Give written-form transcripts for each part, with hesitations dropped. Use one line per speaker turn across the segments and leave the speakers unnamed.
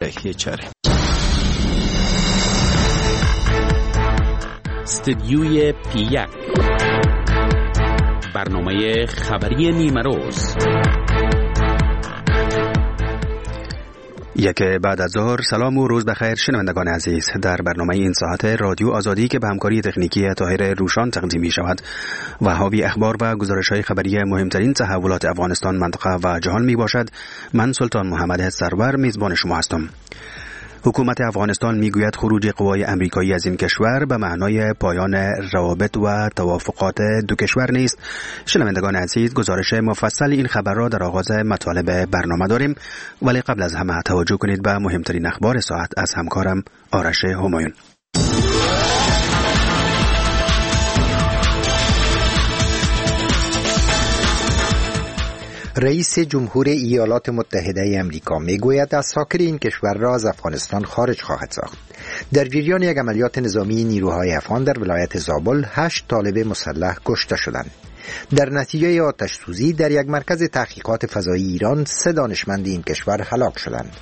HHR. استدیوی P1 برنامه خبری نیمه روز.
یک بعد از ظهر. سلام و روز بخیر شنوندگان عزیز. در برنامه این ساعت رادیو آزادی که به همکاری تکنیکی طاهر روشان تقدیم می شود و حاوی اخبار و گزارش‌های خبری مهمترین تحولات افغانستان، منطقه و جهان می باشد، من سلطان محمد سرور میزبان شما هستم. حکومت افغانستان میگوید خروج قوای امریکایی از این کشور به معنای پایان روابط و توافقات دو کشور نیست. شنوندگان عزیز، گزارش مفصل این خبر را در آغاز مطالب برنامه داریم، ولی قبل از همه توجه کنید به مهمترین اخبار ساعت از همکارم آرش همایون.
رئیس جمهور ایالات متحده آمریکا میگوید اساکر این کشور را از افغانستان خارج خواهد ساخت. در جریان یک عملیات نظامی نیروهای افغان در ولایت زابل 8 طالب مسلح کشته شدند. در نتیجه آتش سوزی در یک مرکز تحقیقات فضایی ایران 3 دانشمند این کشور هلاک شدند.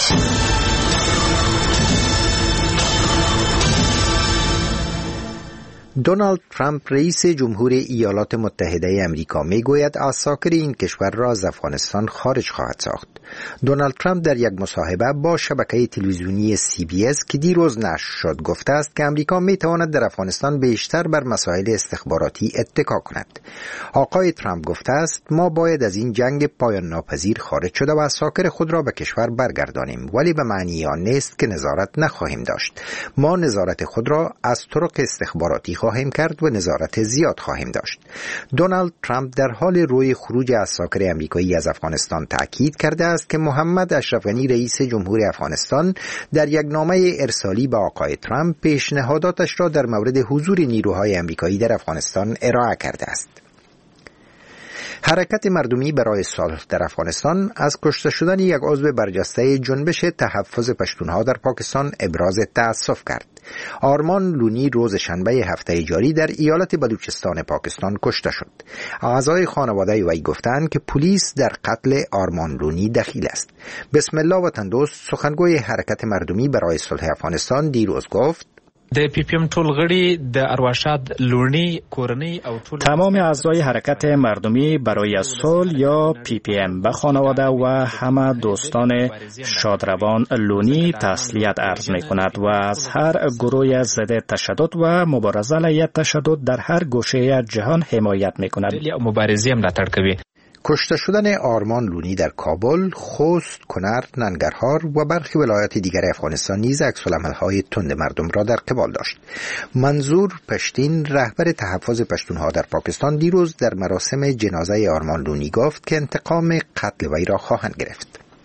دونالد ترامپ رئیس جمهور ایالات متحده آمریکا میگوید اساکر این کشور را از افغانستان خارج خواهد ساخت. دونالد ترامپ در یک مصاحبه با شبکه تلویزیونی CBS که دیروز نشر شد گفته است که آمریکا میتواند در افغانستان بیشتر بر مسائل استخباراتی اتکا کند. آقای ترامپ گفته است ما باید از این جنگ پایان ناپذیر خارج شده و اساکر خود را به کشور برگردانیم، ولی به معنی آن نیست که نظارت نخواهیم داشت. ما نظارت خود را از طرق استخباراتی خواهیم کرد و نظارت زیاد خواهیم داشت. دونالد ترامپ در حال روی خروج اساکر آمریکایی از افغانستان تاکید کرده است که محمد اشرف غنی رئیس جمهور افغانستان در یک نامه ارسالی به آقای ترامپ پیشنهاداتش را در مورد حضور نیروهای آمریکایی در افغانستان ارائه کرده است. حرکت مردمی برای صلح در افغانستان از کشته شدن یک عضو برجسته جنبش تحفظ پشتونها در پاکستان ابراز تأسف کرد. آرمان لونی روز شنبه هفته جاری در ایالت بلوچستان پاکستان کشته شد. اعضای خانواده وی گفتند که پلیس در قتل آرمان لونی دخیل است. بسم الله وطن دوست، سخنگوی حرکت مردمی برای صلح افغانستان، دیروز گفت
د PPM ټول غړي د ارواښاد لونی کورنۍ او ټول
تمام اعضای حرکت مردمی برای صلح یا PPM به خانواده و همه دوستان شادروان لونی تسلیت عرض می‌کند و از هر گروه ضد تشدد و مبارزه علیه تشدد در هر گوشه جهان حمایت می‌کند.
مبارزه ملاتړ کوي.
کشته شدن آرمان لونی در کابل، خوست، کنر، ننگرهار و برخی ولایات دیگر افغانستان نیز عکس‌العمل‌های تند مردم را در قبال داشت. منظور پشتین، رهبر تحفظ پشتونها در پاکستان، دیروز در مراسم جنازه آرمان لونی گفت که انتقام قتل وی را خواهند گرفت.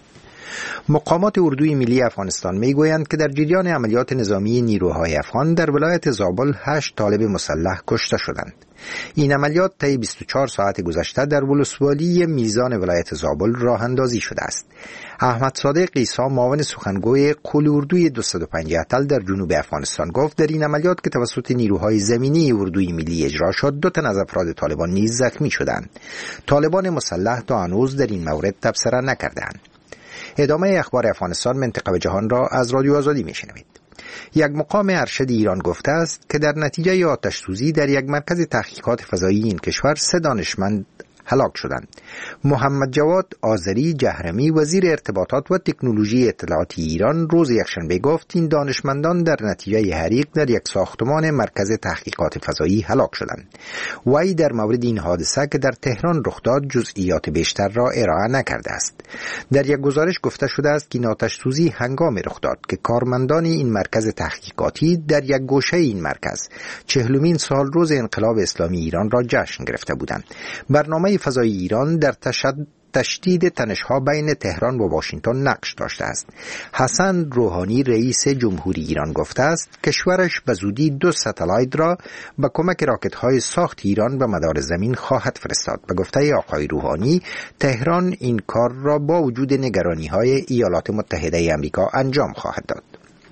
مقامات اردوی ملی افغانستان میگویند که در جریان عملیات نظامی نیروهای افغان در ولایت زابل 8 طالب مسلح کشته شدند. این عملیات طی 24 ساعت گذشته در ولسوالی میزان ولایت زابل راه اندازی شده است. احمد صادق عیسی، معاون سخنگوی قول اردوی 205 اتل در جنوب افغانستان، گفت در این عملیات که توسط نیروهای زمینی اردوی ملی اجرا شد 2 تن از افراد طالبان نیز زخمی شدند. طالبان مسلح تا هنوز در این مورد تبصره نکردند. ادامه اخبار افغانستان، منطقه و جهان را از رادیو آزادی میشنوید. یک مقام ارشد ایران گفته است که در نتیجه آتش سوزی در یک مرکز تحقیقات فضایی این کشور 3 دانشمند هلاک شدند. محمد جواد آذری جهرمی، وزیر ارتباطات و تکنولوژی اطلاعاتی ایران، روز یکشنبه گفت این دانشمندان در نتیجه حریق در یک ساختمان مرکز تحقیقات فضایی هلاک شدند. وی در مورد این حادثه که در تهران رخ داد جزئیات بیشتر را ارائه نکرده است. در یک گزارش گفته شده است که این آتش سوزی هنگامی رخ داد که کارمندان این مرکز تحقیقاتی در یک گوشه این مرکز 40مین سال روز انقلاب اسلامی ایران را جشن گرفته بودند. برنامه فضایی ایران در تشدید تنش‌ها بین تهران و واشنگتن نقش داشته است. حسن روحانی رئیس جمهوری ایران گفته است کشورش به زودی 2 ستلایت را به کمک راکت‌های ساخت ایران به مدار زمین خواهد فرستاد. به گفته آقای روحانی، تهران این کار را با وجود نگرانی‌های ایالات متحده آمریکا انجام خواهد داد.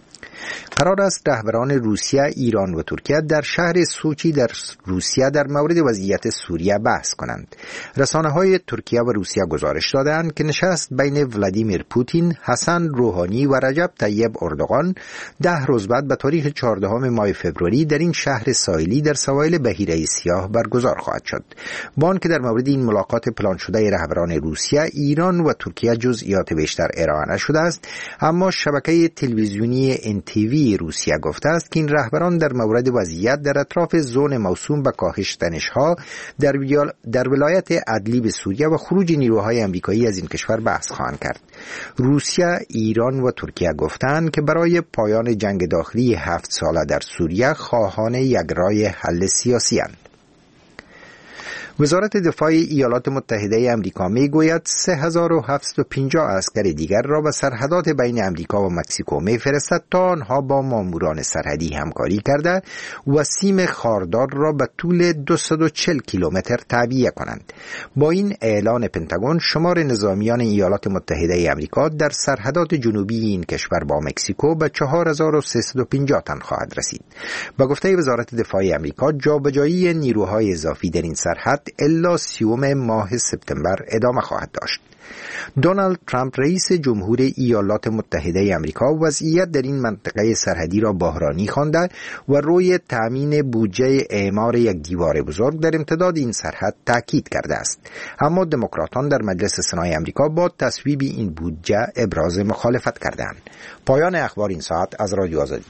قرار است رهبران روسیه، ایران و ترکیه در شهر سوچی در روسیه در مورد وضعیت سوریه بحث کنند. رسانه‌های ترکیه و روسیه گزارش دادند که نشست بین ولادیمیر پوتین، حسن روحانی و رجب طیب اردوغان 10 روز بعد به تاریخ 14 ماه فوریه در این شهر ساحلی در سواحل بحیره سیاه برگزار خواهد شد. با آنکه در مورد این ملاقات پلان شده رهبران روسیه، ایران و ترکیه جزئیات بیشتر ارائه نشده است، اما شبکه تلویزیونی NTV روسیه گفته است که این رهبران در مورد وضعیت در اطراف زون موسوم به کاهش تنش‌ها در ولایت ادلیب سوریه و خروج نیروهای آمریکایی از این کشور بحث خواهند کرد. روسیه، ایران و ترکیه گفتند که برای پایان جنگ داخلی 7 ساله در سوریه خواهان یک راه حل سیاسی اند. وزارت دفاع ایالات متحده آمریکا میگوید 3750 عسکر دیگر را به سرحدات بین آمریکا و مکزیکو میفرستد تا آنها با ماموران سرحدی همکاری کرده و سیم خاردار را به طول 240 کیلومتر تعبیه کنند. با این اعلان پنتاگون شمار نظامیان ایالات متحده آمریکا در سرحدات جنوبی این کشور با مکزیکو به 4350 تن خواهد رسید. به گفته وزارت دفاع آمریکا، جابجایی نیروهای اضافی در این سرحد الا 30 ماه سپتامبر ادامه خواهد داشت. دونالد ترامپ رئیس جمهور ایالات متحده آمریکا وضعیت در این منطقه سرحدی را بحرانی خوانده و روی تامین بودجه اعمار یک دیوار بزرگ در امتداد این سرحد تاکید کرده است. اما دموکراتان در مجلس سنای آمریکا با تصویب این بودجه ابراز مخالفت کردند. پایان اخبار این ساعت از رادیو آزادی.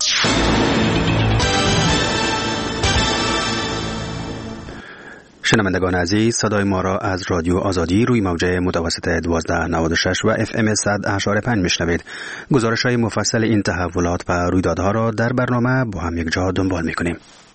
شنوندگان عزیز، صدای ما را از رادیو آزادی روی موجه متوسط 1296 و FM 100.5 میشنوید. گزارش‌های مفصل این تحولات و رویدادها را در برنامه با هم یک جا دنبال می‌کنیم.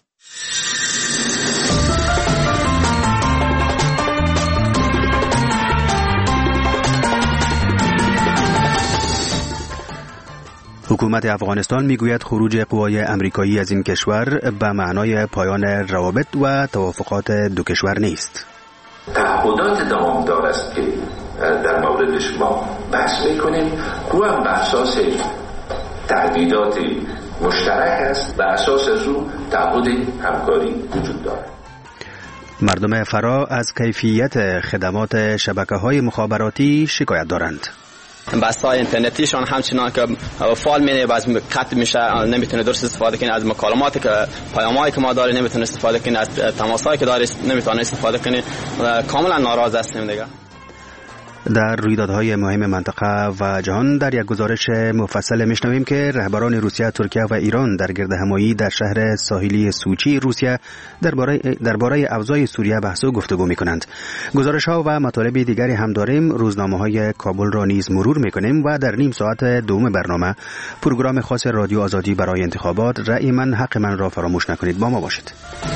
حکومت افغانستان میگوید خروج قوای امریکایی از این کشور به معنای پایان روابط و توافقات دو کشور نیست.
تعهدات دوامدار است که در موردش ما بحث میکنیم. او هم به اساس تهدیدات مشترک است، به اساس او تعهد همکاری وجود دارد.
مردم فرا از کیفیت خدمات شبکه‌های مخابراتی شکایت دارند.
بسته‌های اینترنتیشون همچنان که فعال می‌نه، باز قطع میشه، نمیتونه درست استفاده کنه از مکالماتی که پیامایی که ما داریم، نمیتونه استفاده کنه از تماسایی که داره، نمیتونه استفاده کنه. کاملا ناراض هستیم دیگه.
در رویدادهای مهم منطقه و جهان در یک گزارش مفصل میشنویم که رهبران روسیه، ترکیه و ایران در گردهمایی در شهر ساحلی سوچی روسیه درباره اوضاع سوریه بحث و گفتگو میکنند. گزارش‌ها و مطالب دیگری هم داریم. روزنامه‌های کابل را نیز مرور میکنیم و در نیم ساعت دوم برنامه پروگرام خاص رادیو آزادی برای انتخابات رأی من حق من را فراموش نکنید. با ما باشید.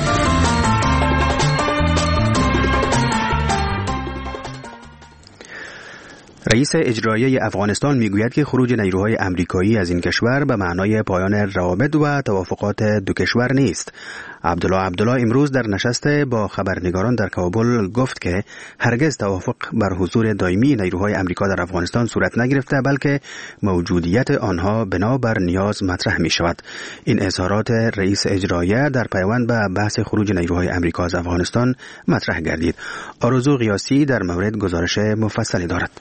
رئیس اجرایی افغانستان میگوید که خروج نیروهای امریکایی از این کشور به معنای پایان روابط و توافقات دو کشور نیست. عبدالله امروز در نشست با خبرنگاران در کابل گفت که هرگز توافق بر حضور دائمی نیروهای امریکا در افغانستان صورت نگرفته، بلکه موجودیت آنها بنابر نیاز مطرح می شود. این اظهارات رئیس اجرایی در پیوند به بحث خروج نیروهای امریکا از افغانستان مطرح گردید. آرزو قیاسی در مورد گزارش مفصلی دارد.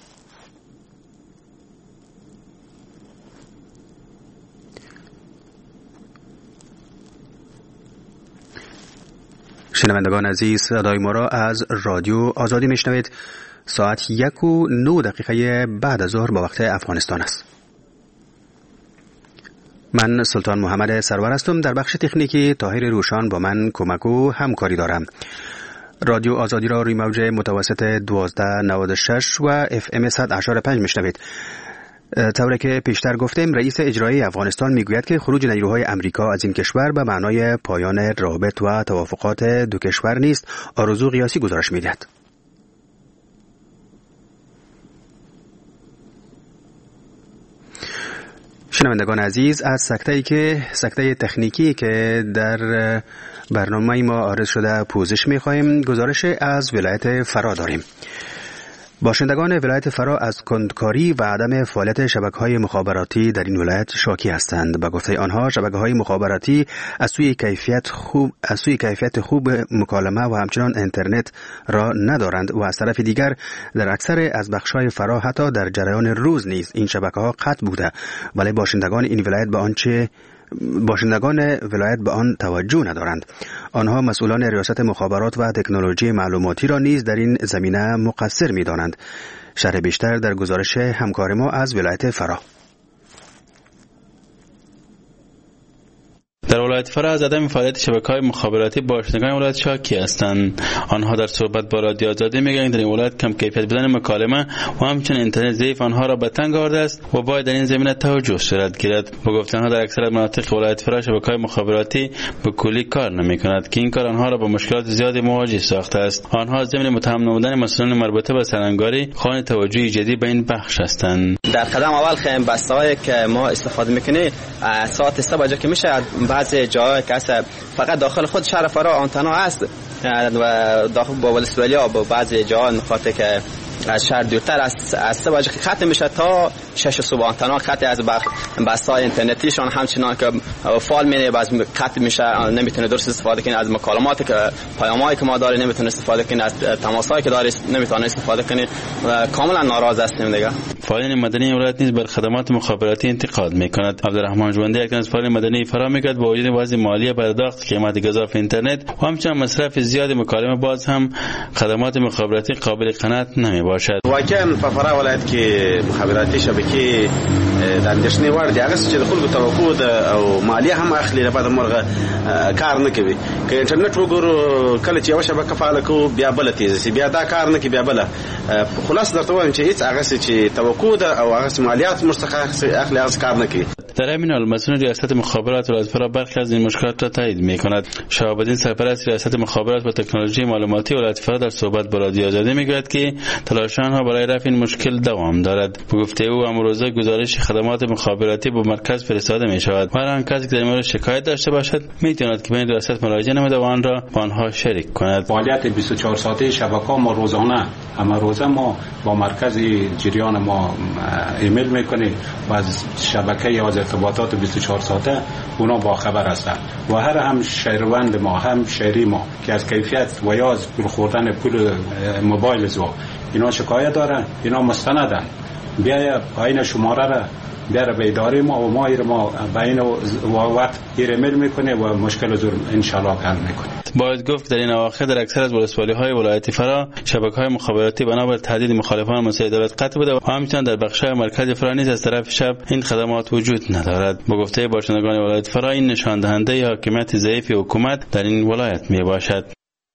شنوندگان عزیز، صدای ما را از رادیو آزادی میشنوید. ساعت 1:09 بعد از ظهر با وقت افغانستان است. من سلطان محمد سرور هستم. در بخش تکنیکی طاهر روشان با من کمک و همکاری دارم. رادیو آزادی را روی موج متوسط 1296 و FM 100.5 میشنوید. طوری که پیشتر گفتیم، رئیس اجرایی افغانستان میگوید که خروج نیروهای امریکا از این کشور به معنای پایان روابط و توافقات دو کشور نیست. آرزو قیاسی گزارش میدهد. شنوندگان عزیز، از سکته تکنیکی که در برنامه ما عارض شده پوزش میخواهیم. گزارش از ولایت فرا داریم. باشندگان ولایت فرا از کندکاری و عدم فعالیت شبکه‌های مخابراتی در این ولایت شاکی هستند. به گفته آنها شبکه‌های مخابراتی از سوی کیفیت خوب مکالمه و همچنان اینترنت را ندارند و از طرف دیگر در اکثر از بخش‌های فرا حتی در جریان روز نیز این شبکه‌ها قطع بوده، ولی باشندگان ولایت به آن توجه ندارند. آنها مسئولان ریاست مخابرات و تکنولوژی معلوماتی را نیز در این زمینه مقصر می‌دانند. شرح بیشتر در گزارش همکار ما از ولایت فرا.
در ولایت فرا از عدم فعالیت شبکه‌های مخابراتی باشندگان ولایت شاکی هستند. آنها در صحبت با رادیو آزادی میگویند در این ولایت کم کیفیت بودن مکالمه و همچنین اینترنت ضعیف آنها را به تنگ آورده است و باید در این زمینه توجه صورت گیرد. با گفته آنها در اکثر مناطق ولایت فرا شبکه‌های مخابراتی به کلی کار نمی‌کند که این کار آنها را با مشکلات زیادی مواجه ساخته است. آنها ضمن متهم نمودن مسئولان مربوطه به سرانگاری خواهان توجه جدی به این بخش هستند.
در قدم اول خیلی بسته‌هایی که ما استفاده می‌کنیم ساعت 3 بجه که میشه بعضی جاهای که فقط داخل خود شهر فرا آنتنا است و داخل با ولسوالی‌ها با بعضی جاها نقاطی که از شهر دورتر از 3 بجه که ختم میشه تا 6 صبح آنتنا قطع از بسته‌های اینترنتیشون همچنان که فعال میشه، باز قطع میشه، نمیتونه درست استفاده کنه از مکالماتی که پیامایی که ما داریم، نمیتونه استفاده کنه از تماسایی که داره، نمیتونه استفاده کنه و کاملا ناراض هستیم دیگه.
فعالین مدنی ولایت نیز بر خدمات مخابراتی انتقاد میکند. عبدالرحمن جوندی یک از فعالین مدنی فرا میگوید با وجود وضع مالی پرداخت قیمت گزاف اینترنت و همچنین مصرف زیاد مکالمه باز هم خدمات مخابراتی قابل قناعت نمیباشد.
واقعا په فرا ولایت کې مخابراتي شبکې د اندېښنې وړ دي. هغه چې د خلکو توقع او مالیه هم اخلي لپاره مرغه کار نه کوي. که انټرنیټ وګورو کله چې یو شبکه فعال کو بیا بل تیز سي بیا دا کار نه کوي بیا بل. خلاص درته وایم چې هیڅ هغه چې توقع او هغه مالیات مستحق اخلي هغه کار نه کوي.
در همین حال مسئول ریاست مخابرات ولایت فرا برخی از این مشکلات را تایید می‌کند. شهاب الدین سرپرست ریاست مخابرات و تکنولوژی معلوماتی ولایت فرا در صحبت با رادیو آزادی میگوید که تلاش آنها برای رفع این مشکل دوام دارد. به گفته او امروزه گزارش خدمات مخابراتی به مرکز فرستاده می‌شود. هر آن کسی که در مورد شکایت داشته باشد می‌تواند که به این ریاست مراجعه نموده و آن را با آنها شریک کند.
فعالیت 24 ساعته شبکه‌ها ما روزانه روزه ما با مرکز جریان ما ایمیل می‌کنیم و از شبکه از ارتباطات 24 ساعته اونا با خبر هستند و هر هم شهروند ما هم شهری ما که از کیفیت و یا از پول خوردن پول موبایل زو اینا شکایت دارن، اینا مستندن، بیا پایین شماره را بیاره به اداره ما و ما به این وقت ایمیل میکنه و مشکل زور انشالله حل میکنه.
باید گفت در این اواخر در اکثر از ولسوالی‌های ولایت فرا شبکه‌های مخابراتی بنابر تهدید مخالفان مسئله دولت قطع بوده و همچنین در بخش‌های مرکز فرا نیز از طرف شب این خدمات وجود ندارد. با گفته باشندگان ولایت فرا این نشان دهنده حاکمیت ضعیف حکومت در این ولایت میباشد.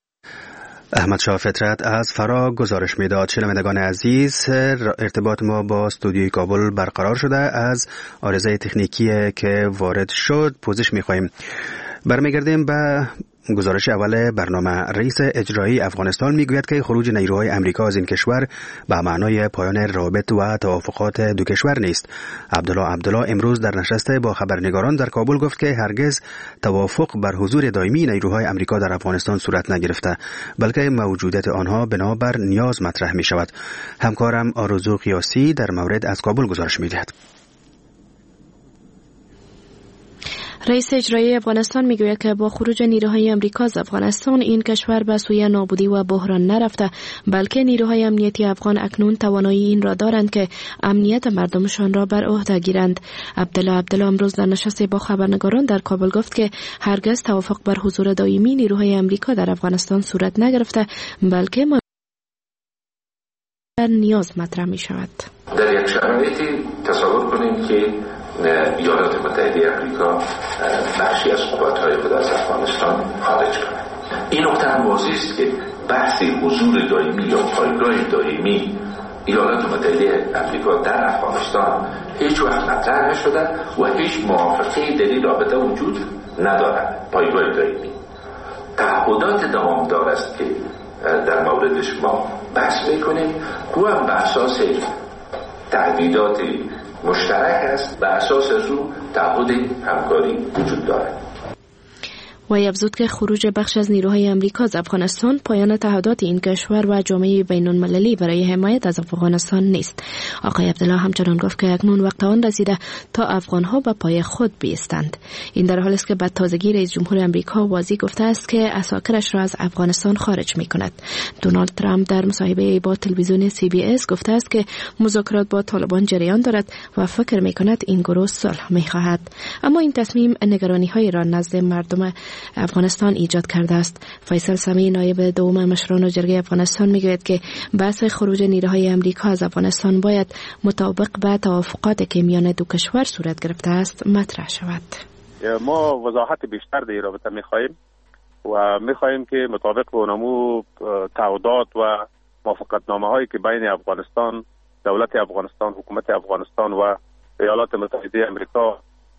احمد شاه فطرت از فرا گزارش میداد. شنوندگان عزیز، ارتباط ما با استودیوی کابل برقرار شده. از عارضه تکنیکی که وارد شد پوزش میخواهیم. برمیگردیم به گزارش اول برنامه. رئیس اجرایی افغانستان میگوید که خروج نیروهای امریکا از این کشور به معنای پایان روابط و توافقات دو کشور نیست. عبدالله امروز در نشست با خبرنگاران در کابل گفت که هرگز توافق بر حضور دائمی نیروهای امریکا در افغانستان صورت نگرفته، بلکه موجودیت آنها بنابر نیاز مطرح می شود. همکارم آرزو قیاسی در مورد از کابل گزارش میدهد.
رئیس اجرایی افغانستان میگوید که با خروج نیروهای امریکا از افغانستان این کشور به سوی نابودی و بحران نرفته، بلکه نیروهای امنیتی افغان اکنون توانایی این را دارند که امنیت مردمشان را بر عهده گیرند. عبدالله امروز در نشست با خبرنگاران در کابل گفت که هرگز توافق بر حضور دائمی نیروهای امریکا در افغانستان صورت نگرفته، بلکه نیاز مطرح می شود.
در یک شرایطی تصور کنیم که ایالات متحده آمریکا بخشی از قوت‌های خود از افغانستان خارج کنند. این نکته هم واضح است که بحث حضور دائمی یا پایگاه دائمی ایالات متحده آمریکا در افغانستان هیچ وقت مطرح نشده و هیچ موافقه در این رابطه وجود ندارد. پایگاه دائمی تعهدات دوامدار است که در موردش ما بحث میکنیم، او هم به اساس تعهدات مشترک است، به اساس از او تعهد همکاری وجود دارد.
و افزود که خروج بخش از نیروهای امریکا از افغانستان پایان تعهدات این کشور و جامعه بین‌المللی برای حمایت از افغانستان نیست. آقای عبدالله همچنان گفت که اکنون وقت آن رسیده تا افغانها به پای خود بایستند. این در حالی است که بعد تازگی رئیس جمهور امریکا واضح گفته است که عساکرش را از افغانستان خارج می‌کند. دونالد ترامپ در مصاحبه با تلویزیون CBS گفته است که مذاکرات با طالبان جریان دارد و فکر می‌کند این گروه صلح می‌خواهد. اما این تصمیم نگرانی‌های را نزد مردم افغانستان ایجاد کرده است. فیصل سمی نایب دوم مشران جرگه افغانستان میگوید که بحث خروج نیروهای امریکا از افغانستان باید مطابق با توافقاتی که میان دو کشور صورت گرفته است مطرح شود.
ما وضاحت بیشتر در این رابطه می‌خواهیم و می‌خواهیم که مطابق با نمو تعهدات و موافقتنامه‌هایی که بین افغانستان، دولت افغانستان، حکومت افغانستان و ایالات متحده آمریکا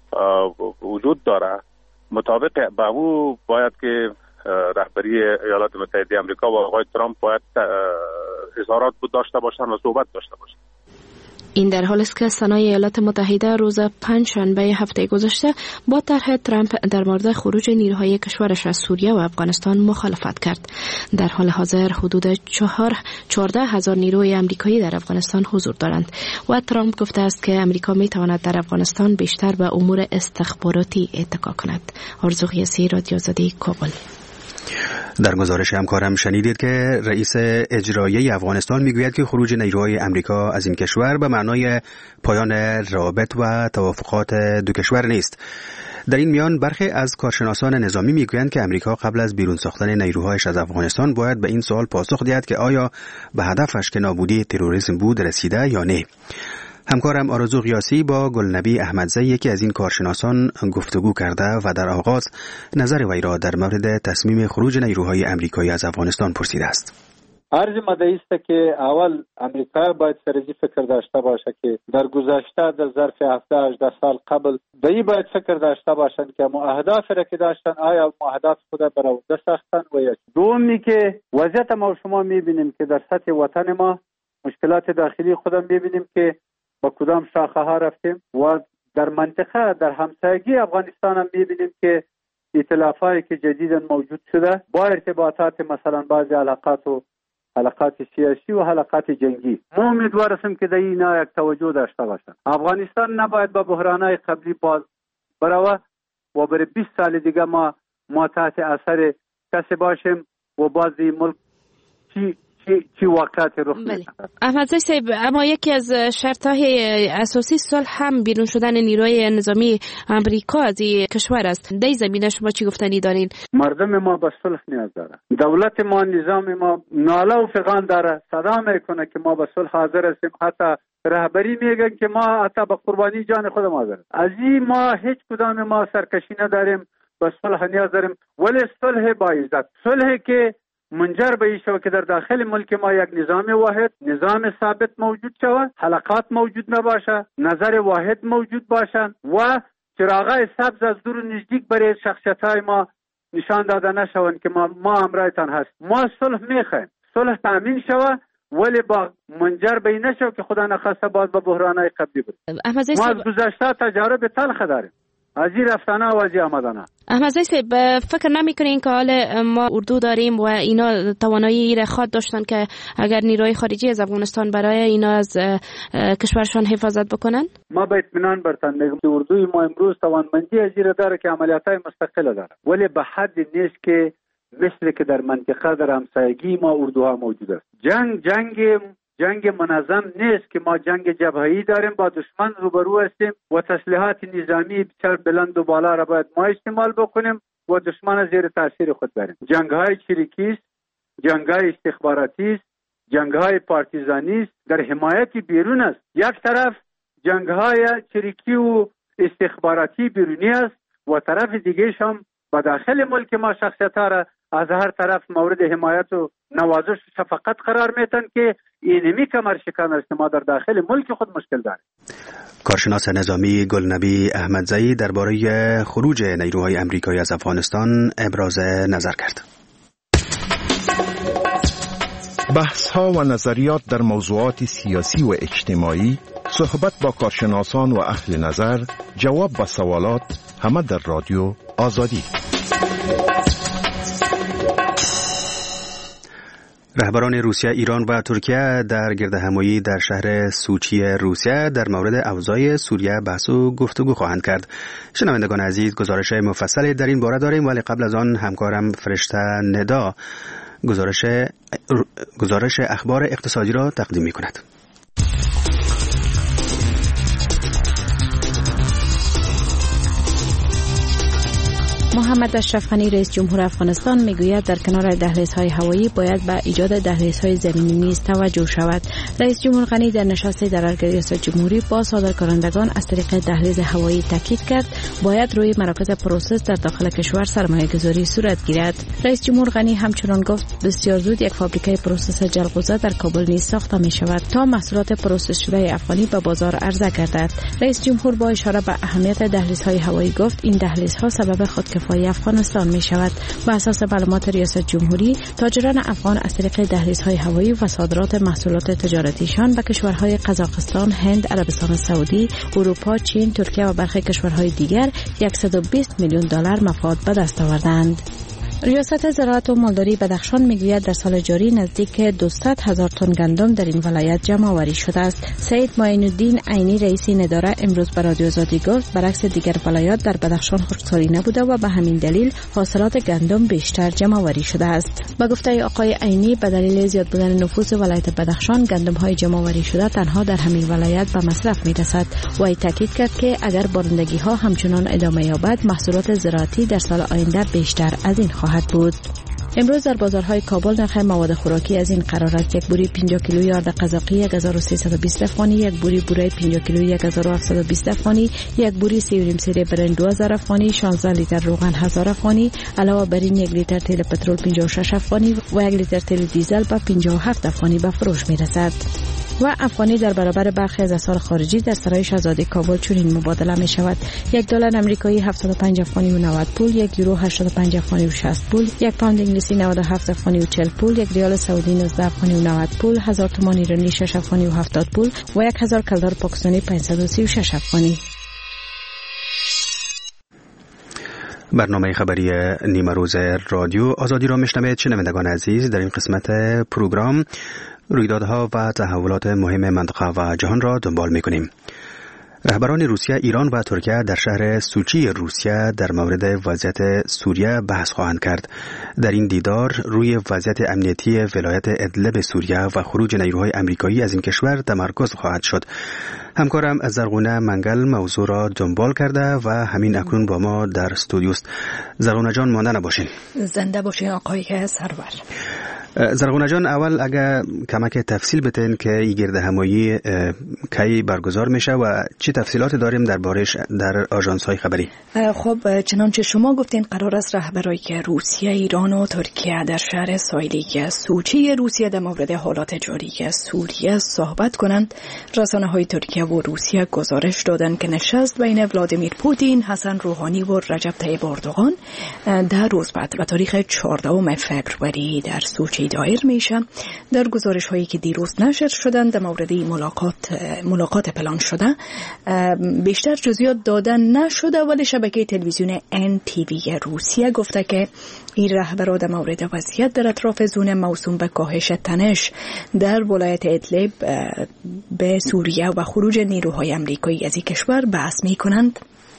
وجود داره، مطابق به او باید که رهبری ایالات متحده آمریکا و آقای ترامپ باید اظهارات داشته باشند و صحبت داشته باشند.
این در حالی است که سنای ایالات متحده روز پنجشنبه هفته گذشته با طرح ترامپ در مورد خروج نیروهای کشورش از سوریه و افغانستان مخالفت کرد. در حال حاضر حدود 14,000 نیروی آمریکایی در افغانستان حضور دارند و ترامپ گفته است که آمریکا می تواند در افغانستان بیشتر به امور استخباراتی اتکا کند. آرزو قیاسی، رادیو آزادی، کابل.
در گزارش همکارم شنیدید که رئیس اجرایی افغانستان میگوید که خروج نیروهای امریکا از این کشور به معنای پایان روابط و توافقات دو کشور نیست. در این میان برخی از کارشناسان نظامی میگویند که امریکا قبل از بیرون ساختن نیروهایش از افغانستان باید به این سوال پاسخ دهد که آیا به هدفش که نابودی تروریسم بود رسیده یا نه. همکارم آرزو قیاسی با گلنبی احمدزی یکی از این کارشناسان گفتگو کرده و در آغاز نظر وی را در مورد تصمیم خروج نیروهای امریکایی از افغانستان پرسیده است.
عرض مدعی است که اول امریکا باید سرزی فکر داشته باشه که در گذشته در ظرف 17-18 سال قبل به این باید فکر داشته باشند که اهداف را که داشتن آیا اهداف خود برآورده ساختن و یا دومی که وضعیت ما شما میبینیم که در سطح وطن ما مشکلات داخلی خودم میبینیم که با کدام شاخه ها رفتیم و در منطقه در همسایگی افغانستان هم میبینیم که ائتلافایی که جدیداً موجود شده با ارتباطات مثلا بعضی حلقات سیاسی و حلقات جنگی. ما امیدوار هستیم که در اینا یک توجه داشته باشند. افغانستان نباید با بحرانهای قبلی باز بروه و برای 20 سال دیگه ما تحت اثر کسی باشیم و باز این ملک چی واقعیت رخ میده.
احمدزی صاحب، اما یکی از شرط‌های اساسی صلح هم بیرون شدن نیروی نظامی امریکا از این کشور است. در زمینه شما چی گفتنی دارین؟
مردم ما به صلح نیاز داره. دولت ما، نظام ما ناله و فغان داره. صدا میکنه که ما به صلح حاضر هستیم. حتی رهبری میگن که ما حتی به قربانی جان خودم حاضر. از این ما هیچ کدام ما سرکشی نداریم، به صلح نیاز داریم. ولی صلح با عزت، صلحی که منجر به این شود که در داخل ملک ما یک نظام واحد، نظام ثابت موجود شود، حلقات موجود نباشه، نظر واحد موجود باشند و چراغای سبز از دور نزدیک برای شخصیت‌های ما نشان داده نشوند که ما همراهتان هست. ما صلح میخوایم، صلح تامین شود، ولی با منجر به این نشود که خدا نخواسته باز به بحران‌های قبلی بریم. ما از گذشته تجارب تلخ داریم، از این رفتنه و از این آمدنه.
احمدزی صاحب، فکر نمی‌کنین که حال ما اردو داریم و اینا توانایی را خود داشتن که اگر نیروی خارجی از افغانستان برای اینا از کشورشان حفاظت بکنن؟
ما به اطمینان برتن میگم اردوی ما امروز توانمندی از این داره که عملیات‌های مستقل داره، ولی به حد نیست که مثل که در منطقه در همسایگی ما اردوها موجود است. جنگ منظم نیست که ما جنگ جبهه‌ای داریم، با دشمن روبرو هستیم و تسلیحات نظامی بسیار بلند و بالا را باید ما استعمال بکنیم و دشمن زیر تاثیر خود بریم. جنگ‌های چریکی است، جنگ‌های استخباراتی است، جنگ‌های پارتیزانی است، در حمایت بیرون است. یک طرف جنگ‌های چریکی و استخباراتی بیرونی است و طرف دیگه هم با داخل ملک ما شخصیت‌ها را از هر طرف مورد حمایت و نوازش و شفقت قرار میتن که اینمی کمر شکن است. ما در داخل ملک خود مشکل داریم.
کارشناس نظامی گلنبی احمدزی درباره خروج نیروهای امریکایی از افغانستان ابراز نظر کرد.
بحث‌ها و نظریات در موضوعات سیاسی و اجتماعی، صحبت با کارشناسان و اهل نظر، جواب به سوالات، همه در رادیو آزادی.
رهبران روسیه، ایران و ترکیه در گردهمایی در شهر سوچی روسیه در مورد اوضاع سوریه بحث و گفتگو خواهند کرد. شنوندگان عزیز، گزارش مفصلی در این باره داریم، ولی قبل از آن همکارم فرشته ندا گزارش اخبار اقتصادی را تقدیم می کند.
محمد اشرف غنی رئیس جمهور افغانستان میگوید در کنار دهلیزهای هوایی باید به ایجاد دهلیزهای زمینی نیز توجه شود. رئیس جمهور غنی در نشستی در ارگه ریاست جمهوری با صادرکنندگان از طریق دهلیز هوایی تاکید کرد باید روی مراکز پروسس در داخل کشور سرمایه‌گذاری صورت گیرد. رئیس جمهور غنی همچنان گفت بسیار زود یک فابریکه پروسس جلغوزه در کابل نیز ساخته می شود تا محصولات پروسس شده افغانی به بازار عرضه گردد. رئیس جمهور با اشاره به اهمیت دهلیزهای هوایی گفت این دهلیزها سبب خودکفایی افغانستان می شود. بر اساس معلومات ریاست جمهوری، تاجران افغان از طریق دهلیزهای هوایی و صادرات محصولات تجارتیشان به کشورهای قزاقستان، هند، عربستان سعودی، اروپا، چین، ترکیه و برخی کشورهای دیگر 120 میلیون دلار مفاد به دست آوردند. ریاست زراعت و مالداری بدخشان میگوید در سال جاری نزدیک 200,000 تن گندم در این ولایت جمع آوری شده است. سید معین الدین عینی رئیس این اداره امروز به رادیو آزادی گفت برعکس دیگر ولایات در بدخشان خشکسالی نبوده و به همین دلیل حاصلات گندم بیشتر جمع آوری شده است. با گفته آقای عینی به دلیل زیاد بودن نفوس ولایت بدخشان گندم های جمع آوری شده تنها در همین ولایت به مصرف میرسد و ای تاکید کرد که اگر بارندگی ها همچنان ادامه یابد محصولات زراعتی در سال آینده بیشتر از این خواهد بود. امروز در بازارهای کابل نرخ مواد خوراکی از این قرار است: یک بوری 50 کیلویی آرد قزاقی 1320 افغانی، یک بوری بوره 50 کیلویی 1720 افغانی، یک بوری سیوریم سیره برنج 2000 افغانی، 16 لیتر روغن 1000 افغانی، علاوه بر این 1 لیتر تیل پترول 56 افغانی و 1 لیتر تیل دیزل به 57 افغانی به فروش میرسد. و افغانی در برابر برخی از اسعار خارجی در سرای شاهزاده کابل چنین مبادله می شود: یک دلار آمریکایی 75 افغانی و 90 پول، یک یورو 85 افغانی و 60 پول، یک پوند انگلیسی 97 افغانی و 40 پول، یک ریال سعودی 19 افغانی و 90 پول، 1000 تومان ایرانی 6 افغانی و 70 پول و 1000 کلدار پاکستانی 536 افغانی.
برنامه خبری نیمه روز رادیو آزادی را میشنوید. شنوندگان عزیز، در این قسمت پروگرام رویدادها و تحولات مهم منطقه و جهان را دنبال می‌کنیم. رهبران روسیه، ایران و ترکیه در شهر سوچی روسیه در مورد وضعیت سوریه بحث خواهند کرد. در این دیدار روی وضعیت امنیتی ولایت ادلب سوریه و خروج نیروهای آمریکایی از این کشور تمرکز خواهد شد. همکارم از زرغونه منگل موضوع را دنبال کرده و همین اکنون با ما در استودیوست. زرغونه جان، مانده نباشین.
زنده باشین آقای سرور.
زرغونه جان، اول اگر کمک تفصیل بتین که این گردهمایی کی برگزار میشه و چه تفصیلات داریم دربارش در آژانس‌های خبری؟
خب چنانچه شما گفتین قرار است رهبرای روسیه، ایران و ترکیه در شهر ساحلی سوچی روسیه در مورد حالات جاری سوریه صحبت کنند. رسانه‌های ترکیه و روسیه گزارش دادند که نشست بین ولادیمیر پوتین، حسن روحانی و رجب طیب اردوغان در روز بعد و تاریخ 14 فوریه در سوچی دایر میشه. در گزارش هایی که دیروز نشر شدن در مورد ملاقات پلان شده بیشتر جزئیات دادن نشده، ولی شبکه تلویزیون NTV روسیه گفته که این رهبران در مورد وضعیت در اطراف زون موسوم به کاهش تنش در ولایت ادلب به سوریه و خروج نیروهای آمریکایی از این کشور بحث میکنند.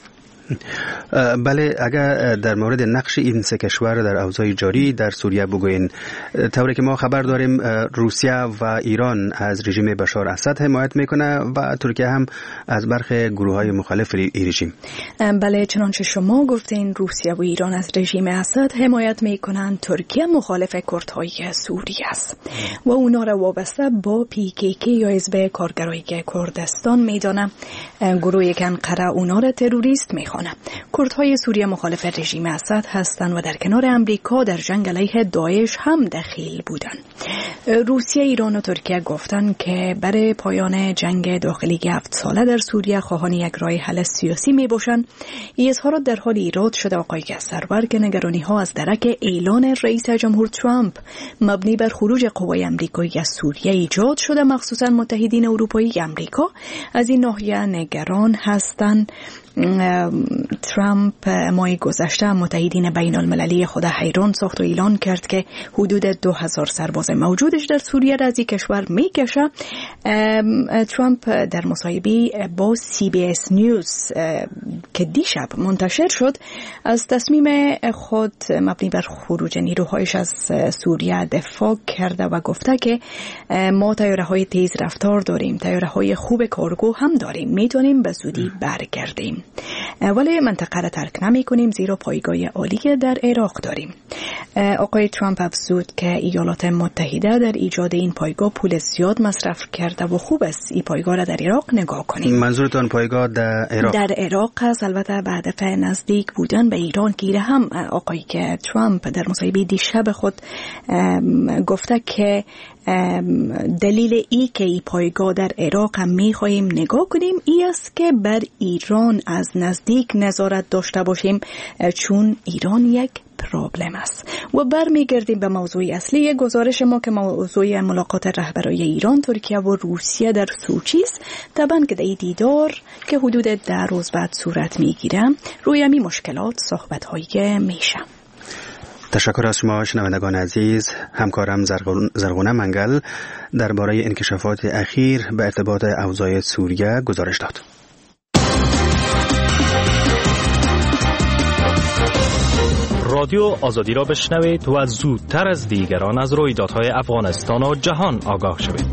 بله، اگر در مورد نقش این سه کشور در اوضاع جاری در سوریه بگوین، طوری که ما خبر داریم روسیه و ایران از رژیم بشار اسد حمایت میکنه و ترکیه هم از برخی گروه‌های مخالف این رژیم.
بله، چنانچه شما گفتین روسیه و ایران از رژیم اسد حمایت میکنن. ترکیه مخالف کردهای سوریه است و اونا را وابسته با PKK یا حزب کارگرای کردستان میدانه. گروهی که انقره اونا را تروریست میخوانه. کردهای سوریه مخالف رژیم اسد هستند و در کنار امریکا در جنگ علیه داعش هم دخیل بودند. روسیه، ایران و ترکیه گفتند که برای پایان جنگ داخلی 7 ساله در سوریه خواهان یک راه حل سیاسی میباشند. این اظهارات در حال ایراد شده آقای سرور که نگرانی ها از درک اعلان رئیس جمهور ترامپ مبنی بر خروج قوای آمریکایی از سوریه ایجاد شده. مخصوصا متحدین اروپایی آمریکا از این ناحیه نگران هستند. ترامپ ماه گذشته متحدین بین المللی خود حیران ساخت و اعلان کرد که حدود 2000 سرباز موجودش در سوریه را از این کشور میکشه. ترامپ در مصاحبه با CBS نیوز که دیشب منتشر شد از تصمیم خود مبنی بر خروج نیروهایش از سوریه دفاع کرده و گفته که ما طیاره‌های تیز رفتار داریم، طیاره‌های خوب کارگو هم داریم، میتونیم به زودی برگردیم، ولی منطقه را ترک نمی کنیم زیرا پایگاه عالی در عراق داریم. آقای ترامپ افزود که ایالات متحده در ایجاد این پایگاه پول زیاد مصرف کرده و خوب است این پایگاه را در عراق نگاه کنیم.
منظورتان پایگاه در عراق؟ در
عراق است، البته به هدف نزدیک بودن به ایران گیره. هم آقای که ترامپ در مصاحبه دیشب خود گفته که دلیل ای که این پایگاه در عراق هم میخواهیم نگاه کنیم ای است که بر ایران از نزدیک نظارت داشته باشیم، چون ایران یک پرابلم است. و برمیگردیم به موضوع اصلی گزارش ما که موضوع ملاقات رهبرای ایران، ترکیه و روسیه در سوچی است. طبعا که در دیدار که حدود 10 روز بعد صورت میگیره روی همین مشکلات صحبت‌هایی میشه.
تشکر از شما شنوندگان عزیز. همکارم زرغونه منگل درباره انکشافات اخیر به ارتباط اوضاع سوریه گزارش داد.
رادیو آزادی را بشنوید و زودتر از دیگران از رویدادهای افغانستان و جهان آگاه شوید.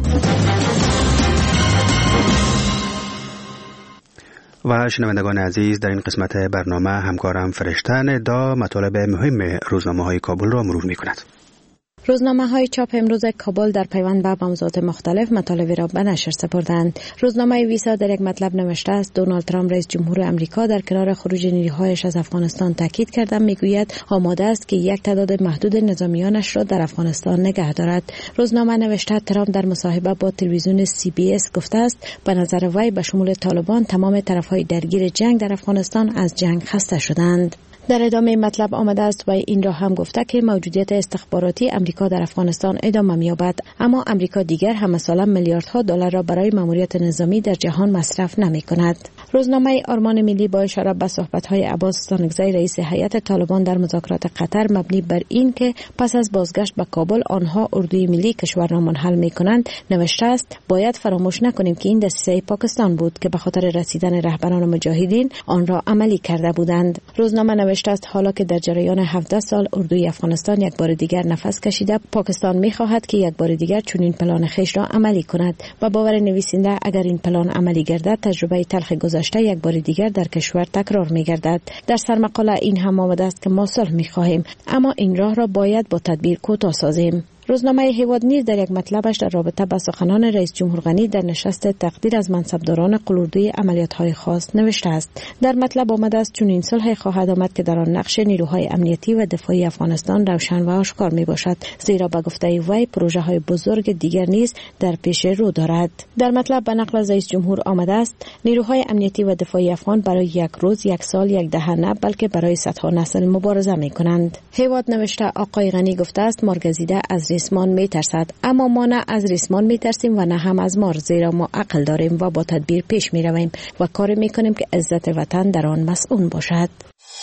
و شنوندگان عزیز، در این قسمت برنامه همکارم فرشته دا مطالب مهم روزنامه‌های کابل را مرور می‌کند.
روزنامه‌های چاپ امروز کابل در پیوند به موضوعات مختلف مطالبی را به نشر سپردند. روزنامه ویسا در یک مطلب نوشته است دونالد ترامپ رئیس جمهور آمریکا در کنار خروج نیروهایش از افغانستان تاکید کرده میگوید آماده است که یک تعداد محدود نظامیانش را در افغانستان نگه دارد. روزنامه نوشته ترامپ در مصاحبه با تلویزیون CBS گفته است به نظر وی به شمول طالبان تمام طرف‌های درگیر جنگ در افغانستان از جنگ خسته شدند. در ادامه مطلب آمده است و این را هم گفته که موجودیت استخباراتی امریکا در افغانستان ادامه می‌یابد، اما امریکا دیگر همساله میلیاردها دلار را برای ماموریت نظامی در جهان مصرف نمی‌کند. روزنامه آرمان ملی با اشاره به صحبت‌های عباس ستانکزی رئیس هیئت طالبان در مذاکرات قطر مبنی بر این که پس از بازگشت به کابل آنها اردوی ملی کشور را منحل می‌کنند نوشته است باید فراموش نکنیم که این دسیسه پاکستان بود که به خاطر رسیدن رهبران مجاهدین آن را عملی کرده بودند. روزنامه نوشته است حالا که در جریان 17 سال اردوی افغانستان یک بار دیگر نفس کشیده، پاکستان می‌خواهد که یک بار دیگر چنین پلان خویش را عملی کند و باور نویسنده اگر این پلان عملی گردد تجربه تلخ گذشته یک بار دیگر در کشور تکرار می‌گردد. در سرمقاله این هم آمده است که ما صلح می‌خواهیم اما این راه را باید با تدبیر کوتاه سازیم. روزنامه هیواد نیز در یک مطلبش در رابطه با سخنان رئیس جمهور غنی در نشست تقدیر از منصبداران قلوردوی عملیات‌های خاص نوشته است. در مطلب آمده است چون این صلح خواهد آمد که در آن نقش نیروهای امنیتی و دفاعی افغانستان روشن و آشکار میباشد، زیرا به گفته وی پروژه‌های بزرگ دیگر نیز در پیش رو دارد. در مطلب به نقل از رئیس جمهور آمده است نیروهای امنیتی و دفاعی افغان برای یک روز، یک سال، یک دهه نه بلکه برای صدها نسل مبارزه می‌کنند. هیواد نوشته آقای غنی گفته است مارگزیده از ریسمان میترسد، اما ما نه از ریسمان میترسیم و نه هم از مار، زیرا ما عقل داریم و با تدبیر پیش میرویم و کار میکنیم که عزت وطن در آن مسئول باشد.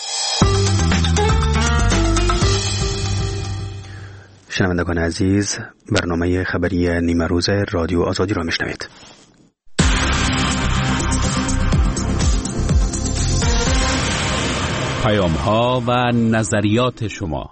شنوندگان عزیز، برنامه خبری نیمه روز رادیو آزادی را میشنوید.
پیام‌ها و نظریات شما.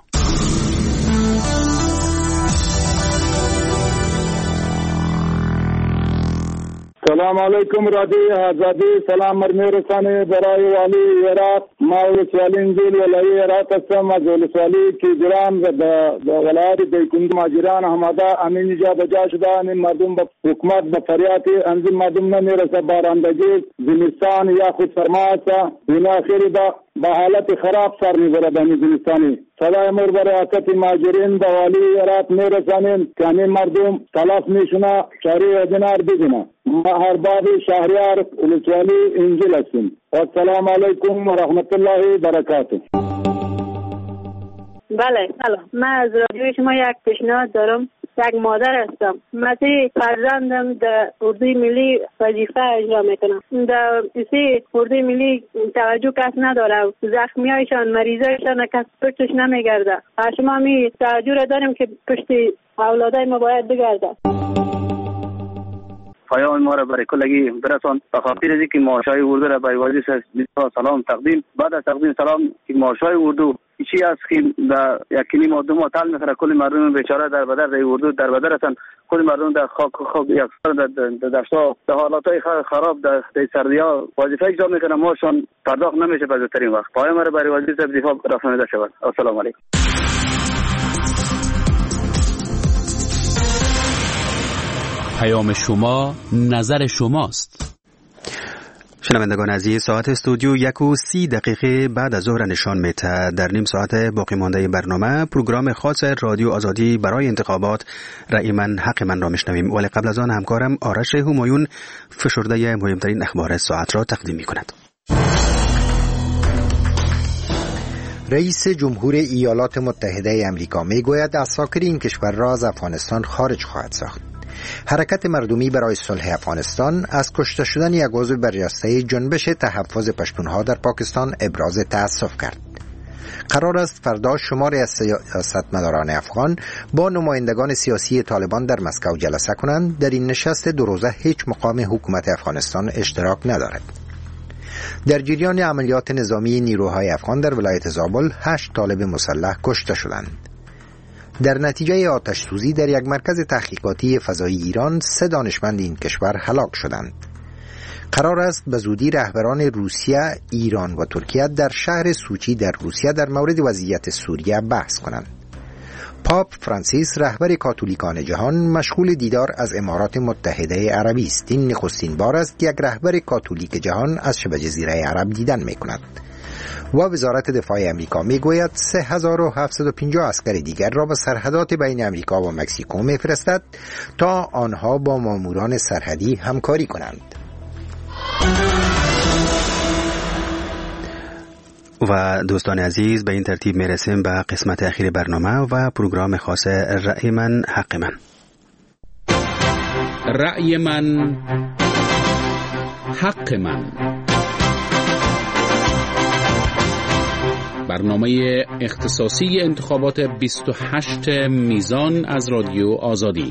سلام علیکم رادیو آزادی. سلام میرسانه برای والی عراق. ما ولسوالی انجیل ولایت عراق هستم. از ولسوالی کیجران و ولایت دیکند ماجران همادا امین جا بجا شده. این مردم به حکومت به فریاد انجام مردم نمیرسه. بارندگی زمستان یا خود سرمایه این آخری با حالت خراب سر میبره به زمستانی. صدای مر بر ریاست ماجرین به والی عراق میرسانیم که این مردم تلاش میشونه شهری دینار بگیرن. ما هر بابی شهریار ولسوالی انجیل هستیم. السلام علیکم و رحمت الله و برکاته.
بله سلام. من از رادیو شما یک پیشنهاد دارم. یک مادر هستم. مثل فرزندم در اردوی ملی وظیفه اجرا میکنم. در اسی اردوی ملی توجه کس نداره. زخمیایشان مریضایشان کس پشتش نمیگرده. شما می توجه را داریم که پشت اولادای ما باید بگرده.
پیام ما را برای کلگی برسان به خاطر از اینکه ماشای اردو را به وزیر سلام تقدیم. بعد از تقدیم سلام که ماشای اردو چی است که در یکی ماه دو ماه تل میخوره. کل مردم بیچاره در بدر اردو در بدر هستند. کل مردم در خاک یک در دشتا در حالاتای خراب در سردی‌ها وظیفه اجرا میکنن. ماشان پرداخت نمیشه به زودترین وقت. پیام را برای وزیر دفاع رسانیده شود. السلام علیکم.
پیام شما نظر شماست.
شنوندگان عزیز، ساعت استودیو 1:30 بعد از ظهر نشان میده. در نیم ساعت باقی مانده برنامه پروگرام خاص رادیو آزادی برای انتخابات رأی من حق من را میشنویم، ولی قبل از آن همکارم آرش همایون فشرده مهمترین اخبار ساعت را تقدیم میکند.
رئیس جمهور ایالات متحده امریکا میگوید اساکر این کشور را از افغانستان خارج خواهد ساخت. حرکت مردمی برای صلح افغانستان از کشته شدن یک عضو برجسته جنبش تحفظ پشتونها در پاکستان ابراز تأسف کرد. قرار است فردا شماری از سیاستمداران افغان با نمایندگان سیاسی طالبان در مسکو جلسه کنند. در این نشست 2 روزه هیچ مقام حکومت افغانستان اشتراک ندارد. در جریان عملیات نظامی نیروهای افغان در ولایت زابل 8 طالب مسلح کشته شدند. در نتیجه آتش سوزی در یک مرکز تحقیقاتی فضایی ایران 3 دانشمند این کشور هلاک شدند. قرار است به زودی رهبران روسیه، ایران و ترکیه در شهر سوچی در روسیه در مورد وضعیت سوریه بحث کنند. پاپ فرانسیس رهبر کاتولیکان جهان مشغول دیدار از امارات متحده عربی است. این نخستین بار است که یک رهبر کاتولیک جهان از شبه جزیره عرب دیدن می‌کند. و وزارت دفاع امریکا میگوید 3750 عسکر دیگر را به سرحدات بین امریکا و مکزیکو میفرستد تا آنها با ماموران سرحدی همکاری کنند.
و دوستان عزیز، به این ترتیب میرسیم به قسمت اخیر برنامه و پروگرام خاص رأی من حق من.
رأی من حق من، برنامه اختصاصی انتخابات 28 میزان از رادیو آزادی.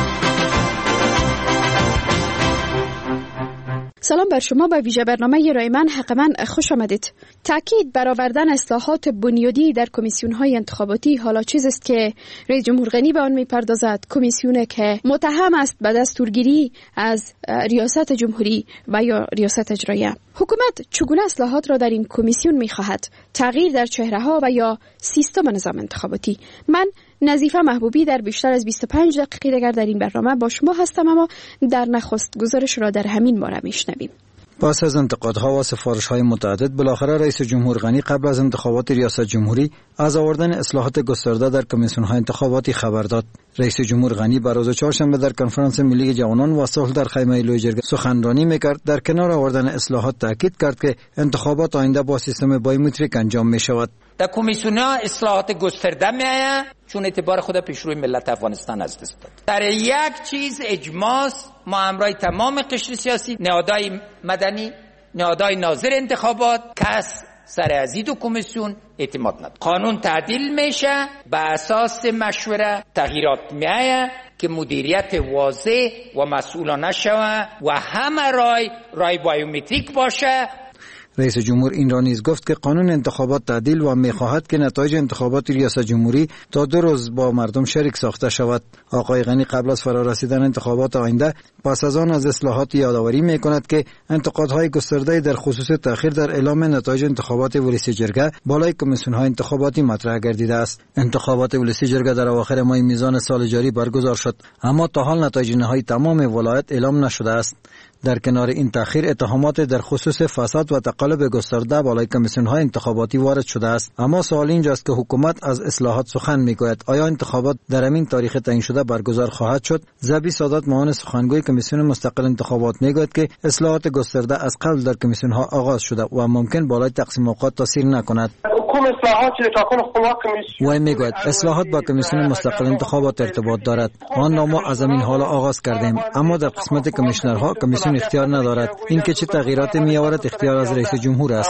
سلام بر شما، به ویژه برنامه رأی من حق من خوش آمدید. تأکید بر آوردن اصلاحات بنیادی در کمیسیون‌های انتخاباتی حالا چیز است که رئیس جمهور غنی به آن می‌پردازد. کمیسیونی که متهم است به دستورگیری از ریاست جمهوری و یا ریاست اجراییه. حکومت چگونه اصلاحات را در این کمیسیون می‌خواهد؟ تغییر در چهره‌ها و یا سیستم نظام انتخاباتی. من نظیفه محبوبی در بیشتر از 25 دقیقه دیگر در این برنامه با شما هستم، اما در نخست گزارش را در همین باره میشنویم.
پس از انتقادها و سفارش‌های متعدد، بالاخره رئیس جمهور غنی قبل از انتخابات ریاست جمهوری از آوردن اصلاحات گسترده در کمیسیون‌های انتخاباتی خبر داد. رئیس جمهور غنی بر روز چهارشنبه در کنفرانس ملی جوانان و صلح در خیمه لوی جرگه سخنرانی می‌کرد. در کنار آوردن اصلاحات تاکید کرد که انتخابات آینده با سیستم بایومتریک انجام می‌شود.
در کمیسیون‌ها اصلاحات گسترده می‌آید چون اعتبار خود پیشروی ملت افغانستان از دست داد. در یک چیز اجماع ما همراه تمام قشر سیاسی، نهادهای مدنی، نهادهای ناظر انتخابات، کس سر از این کمیسیون اعتماد نداره. قانون تعدیل میشه، به اساس مشوره تغییرات میآید که مدیریت واضح و مسئولانه شود و همه رای بایومتریک باشه.
رئیس جمهور این را نیز گفت که قانون انتخابات تعدیل و می‌خواهد که نتایج انتخابات ریاست جمهوری تا 2 روز با مردم شریک ساخته شود. آقای غنی قبل از فرارسیدن انتخابات آینده پس از آن از اصلاحات یادآوری می‌کند که انتقادهای گسترده در خصوص تأخیر در اعلام نتایج انتخابات ولسی جرگه بالای کمیسیون‌های انتخاباتی مطرح گردیده است. انتخابات ولسی جرگه در اواخر ماه میزان سال جاری برگزار شد، اما تا حال نتایج نهایی تمام ولایت اعلام نشده است. در کنار این تأخیر، اتهامات در خصوص فساد و تقلب گسترده بالای کمیسیون‌های انتخاباتی وارد شده است. اما سوال اینجاست که حکومت از اصلاحات سخن می‌گوید. آیا انتخابات در همین تاریخ تعیین شده برگزار خواهد شد؟ زبی سادات معاون سخنگوی کمیسیون مستقل انتخابات می‌گوید که اصلاحات گسترده از قبل در کمیسیون‌ها آغاز شده و ممکن بالای تقسیم اوقات تاثیر نکند.
حکومت
وی میگوید اصلاحات با کمیسیون مستقل انتخابات ارتباط دارد. آن را ما از همین حال آغاز کردیم، اما در قسمت کمیشنرها کمیسیون اختیار ندارد. این که چه تغییراتی می آورد اختیار از رئیس جمهور است.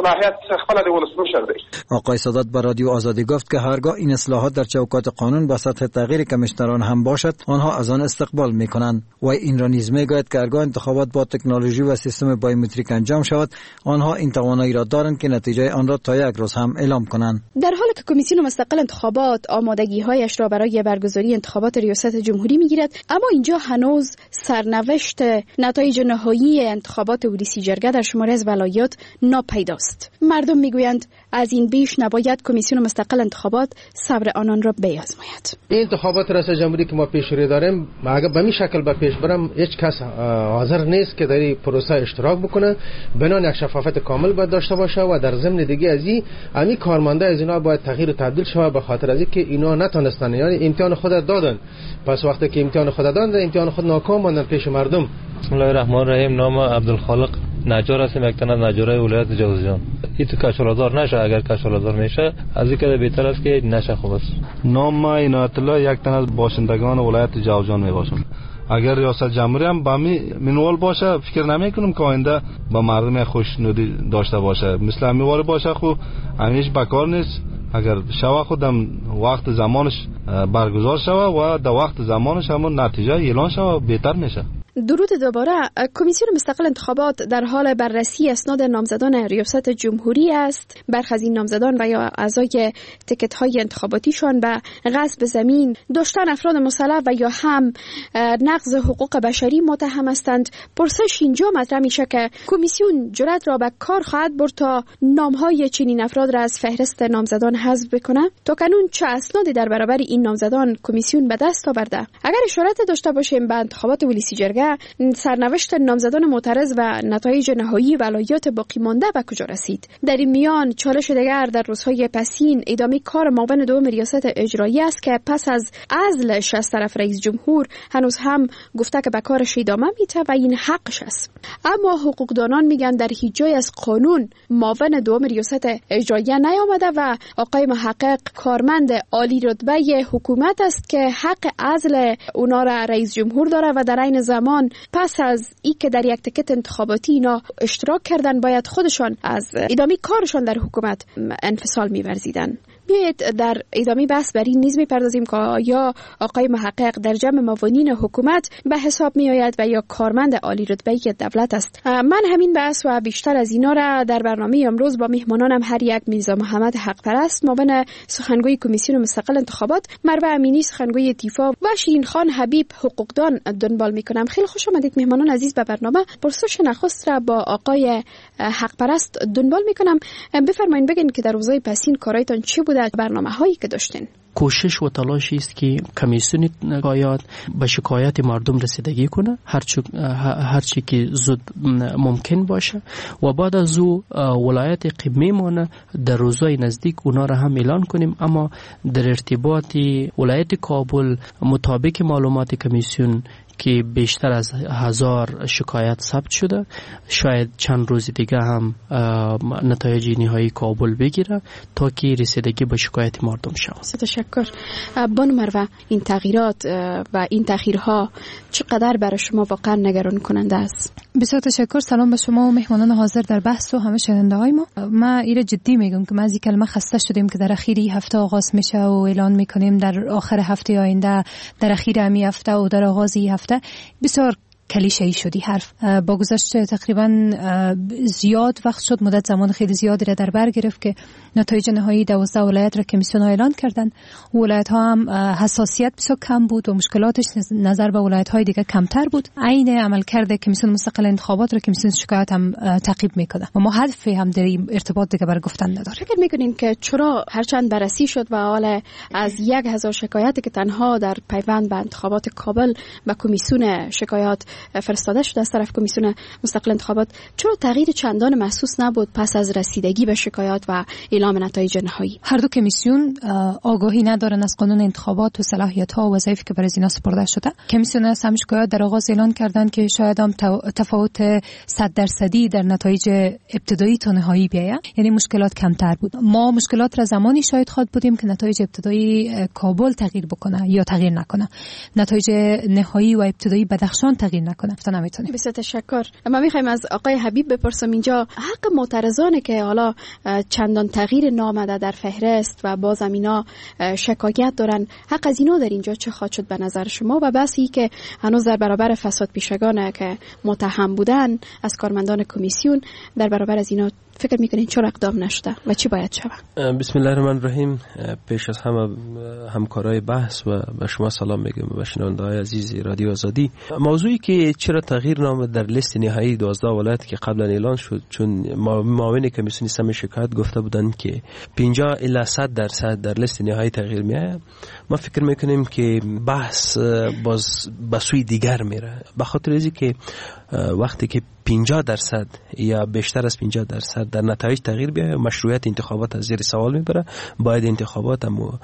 آقای سادات با رادیو آزادی گفت که هرگاه این اصلاحات در چوکات قانون با سطح تغییر کمیشنران هم باشد، آنها از آن استقبال میکنند. و این را نیز میگوید که هرگاه انتخابات با تکنولوژی و سیستم بایومتریک انجام شود، آنها این توانایی را دارند که نتیجه آن را تا یک روز هم اعلام کنند.
در حالی که کمیسیون مستقل انتخابات آمادگی‌هایش را برای برگزاری انتخابات ریاست جمهوری میگیرد، اما اینجا هنوز سرنوشت نتایج نهایی انتخابات ریاست جرگه در شماری از ولایات ناپیداست. مردم میگویند از این بیش نباید کمیسیون مستقل انتخابات صبر آنان را بیازماید.
این انتخابات ریاست جمهوری که ما پیش رو داریم، اگر به این شکل به پیش برم، هیچ کس حاضر نیست که در این پروسه اشتراک بکنه. بنان یک شفافیت کامل باید داشته باشه و در ضمن دیگه از این کارمنده از اینا باید تغییر و تبدیل شود، به خاطر از اینکه اینا نتونستن، یعنی امتحان خود دادن، پس وقتی که امتحان خود دادن، امتحان خود ناکام ماندن پیش مردم.
بسم الله الرحمن الرحیم. نام عبدالخالق نجار هستم، یک تن از نجارای ولایت جوزجان. این تو کشالازار نشه، اگر کشالازار میشه از این که بهتر است که نشه. خوب است.
نام عنایت الله، یک تن از باشندگان ولایت جوزجان میباشم. اگر ریاست جمهوری هم با منوال باشه، فکر نمیکنم که آینده با مردم خوشنودی داشته باشه. مثل امیوار باشه خو همیش بکار نیست. اگر شوا خودم وقت زمانش برگزار شوه و در وقت زمانش هم نتیجه اعلان شوه، بهتر میشه.
درود دوباره. کمیسیون مستقل انتخابات در حال بررسی اسناد نامزدان ریاست جمهوری است. برخی از این نامزدان و یا اعضای تکت‌های انتخاباتیشان به غصب زمین، داشتن افراد مسلح و یا هم نقض حقوق بشری متهم هستند. پرسش اینجا مطرح میشه که کمیسیون جرأت را به کار خواهد برد تا نام‌های چنین افراد را از فهرست نامزدان حذف بکنه؟ تا کنون چه اسنادی در برابر این نامزدان کمیسیون به دست آورده؟ اگر اشارت داشته باشیم به انتخابات ریاست جرگه، سرنوشت نامزدان معترض و نتایج نهایی ولایات باقی مانده به کجا رسید؟ در این میان چالش دیگر در روزهای پسین ادامه کار معاون دوم ریاست اجرایی است که پس از عزلش از طرف رئیس جمهور هنوز هم گفته که به کارش ادامه میده و این حقش است. اما حقوقدانان میگن در هیچ جای از قانون معاون دوم ریاست اجرایی نیامده و آقای محقق کارمند عالی رتبه حکومت است که حق عزل اونا را رئیس جمهور داره و در عین زمان پس از این که در یک تکت انتخاباتی اینا اشتراک کردن باید خودشان از ادامه کارشان در حکومت انفصال می‌ورزیدن. بیایید در ادامه بحث بر این نیز می‌پردازیم که یا آقای محقق در جمع معاونین حکومت به حساب می‌آید و یا کارمند عالی رتبه‌ای دولت است. من همین بحث و بیشتر از اینا را در برنامه امروز با مهمانانم هر یک میرزا محمد حقپرست معاون سخنگوی کمیسیون مستقل انتخابات، مروه امینی سخنگوی تیفا و شیرین خان حبیب حقوقدان دنبال می‌کنم. خیلی خوش آمدید مهمانان عزیز به برنامه. پرسش نخست را با آقای حقپرست دنبال می‌کنم. بفرمایید بگین که در روزهای پسین کارایتان چی بوده؟ برنامه هایی که داشتین؟
کوشش و تلاشی است که کمیسیون شکایات به شکایت مردم رسیدگی کنه هرچی که زود ممکن باشه و بعد از او ولایت که میمونه در روزهای نزدیک اونا را هم اعلان کنیم. اما در ارتباط ولایت کابل مطابق معلومات کمیسیون که بیشتر از 1000 شکایت ثبت شده، شاید چند روز دیگه هم نتایج نهایی کابل بگیره تا که رسیدگی به شکایت مردم شود.
تشکر. بانو مروه، این تغییرات و این تأخیرها چقدر برای شما واقعا نگران کننده است؟
بسیار تشکر. سلام به شما و مهمانان حاضر در بحث و همه شنونده های ما. من ایره جدی میگم که ما از این کلمه خسته شدیم که در اخیری هفته آغاز میشه و اعلان میکنیم در آخر هفته آینده، در اخیر همی هفته و در آغاز هفته. بسیار کلیشه‌ای شدی حرف. با گذشت تقریبا زیاد وقت شد، مدت زمان خیلی زیادی را در بر گرفت که نتایج نهایی 12 ولایت را کمیسیون ها اعلان کردند. ولایت ها هم حساسیت بسیار کم بود و مشکلاتش نظر به ولایت های دیگه کمتر بود. عین عملکرد کمیسیون مستقل انتخابات را کمیسیون شکایت هم تعقیب میکنه و ما هدفی هم در این ارتباط دیگه بر گفتن نداره.
فکر میکنین که چرا هرچند بررسی شد و حالا از 1000 شکایتی که تنها در پیوند به انتخابات کابل به کمیسیون شکایات
فرستاده شده از طرف کمیسیون مستقل انتخابات، چرا تغییر چندان محسوس نبود پس از رسیدگی به شکایات و اعلام نتایج نهایی؟
هر دو کمیسیون آگاهی ندارن از قانون انتخابات و صلاحیت‌ها و وظایفی که برای اینا سپرده شده. کمیسیون اصلاح شکایات در آغاز اعلان کردند که شاید هم تفاوت 100% در نتایج ابتدایی تا نهایی بیاید، یعنی مشکلات کمتر بود. ما مشکلات را زمانی شاهد خواهد بودیم که نتایج ابتدایی کابل تغییر بکنه یا تغییر نکنه، نتایج نهایی و ابتدایی بدخشان تغییر نکنه. نمیتونیم.
بسیار تشکر. ما میخوایم از آقای حبیب بپرسم اینجا حق معترضانه که حالا چندان تغییر نامده در فهرست و بازم اینا شکایت دارن، حق از اینا در اینجا چه خواهد شد به نظر شما؟ و بحثی که هنوز در برابر فساد پیشگانه که متهم بودن از کارمندان کمیسیون، در برابر از اینا فکر میکنین چرا اقدام نشده و چی باید شود؟
بسم الله الرحمن الرحیم. پیش از همه همکارای بحث و به شما سلام میگم و شنونده‌های عزیز رادیو آزادی. موضوعی که چرا تغییر نام در لیست نهایی 12 ولایت که قبلا اعلان شد، چون معاون کمیسیون سم شکایت گفته بودند که 50 الی 100% در لیست نهایی تغییر میاد. ما فکر میکنیم که بحث باز به سوی دیگر میره، به خاطر اینکه که وقتی که 50% یا بیشتر از 50% در نتایج تغییر بیاید، مشروعیت انتخابات از زیر سوال میبره. باید انتخابات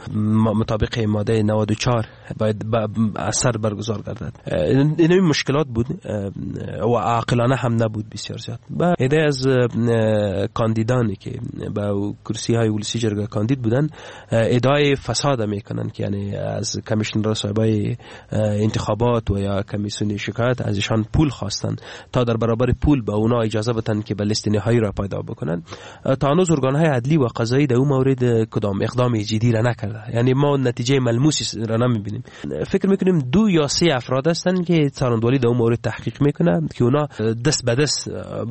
مطابق ماده 94 باید اثر برگزار گردد. این مشکلات بود و عاقلانه هم نبود بسیار زیاد. با ایده از کاندیدانی که با کرسی های ولسی جرگه کاندید بودن ادعای فساد میکنن که یعنی از کمیشنر صاحبای انتخابات و یا کمیسیون شکایت ازشان پول خواستن تا در برابر پول به اونا اجازه بدن که به لیست نهایی را پیدا بکنن. تا هنوز ارگان‌های عدلی و قضایی در اون مورد کدام اقدام جدی را نکرده، یعنی ما نتیجه ملموسی را نمیبینیم. فکر میکنیم 2 یا 3 افراد هستن که سراندولی در اون مورد تحقیق میکنن که اونا دست به دست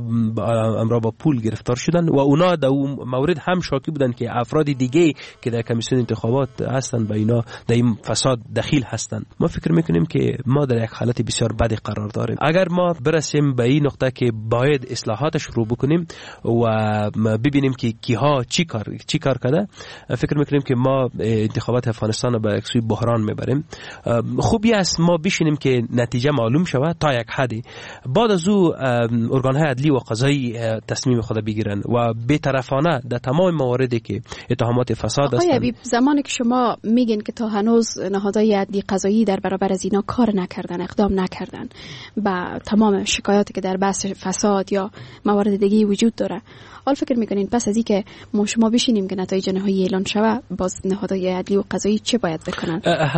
امرا با پول گرفتار شدن و اونا در اون مورد هم شاکی بودن که افراد دیگه که در کمیسیون انتخابات هستن به اینا در این فساد دخیل هستن. ما فکر میکنیم که ما در یک حالت بسیار بدی قرار داریم. اگر ما برسیم به این نقطه که باید اصلاحات شروع بکنیم و ببینیم که کیها چی کار کرده، فکر میکنیم که ما انتخابات افغانستان به سوی بحران میبریم. خوبی است ما بشینیم که نتیجه معلوم شود تا یک حدی، بعد از او ارگان‌های عدلی و قضایی تصمیم خود بگیرن و بی‌طرفانه در تمام مواردی که اتهامات فساد هستند.
آقای زمانی که شما میگین که تا هنوز نهادهای عدلی قضایی در برابر از اینا کار نکردن، اقدام نکردن با تمام شکایاتی که در بحث فساد یا موارد دیگه وجود داره، حال فکر میکنین پس از اینکه ما شما بشینیم که نتایج نهایی اعلان شود، باز نهادهای عدلی و قضایی چه باید بکنن؟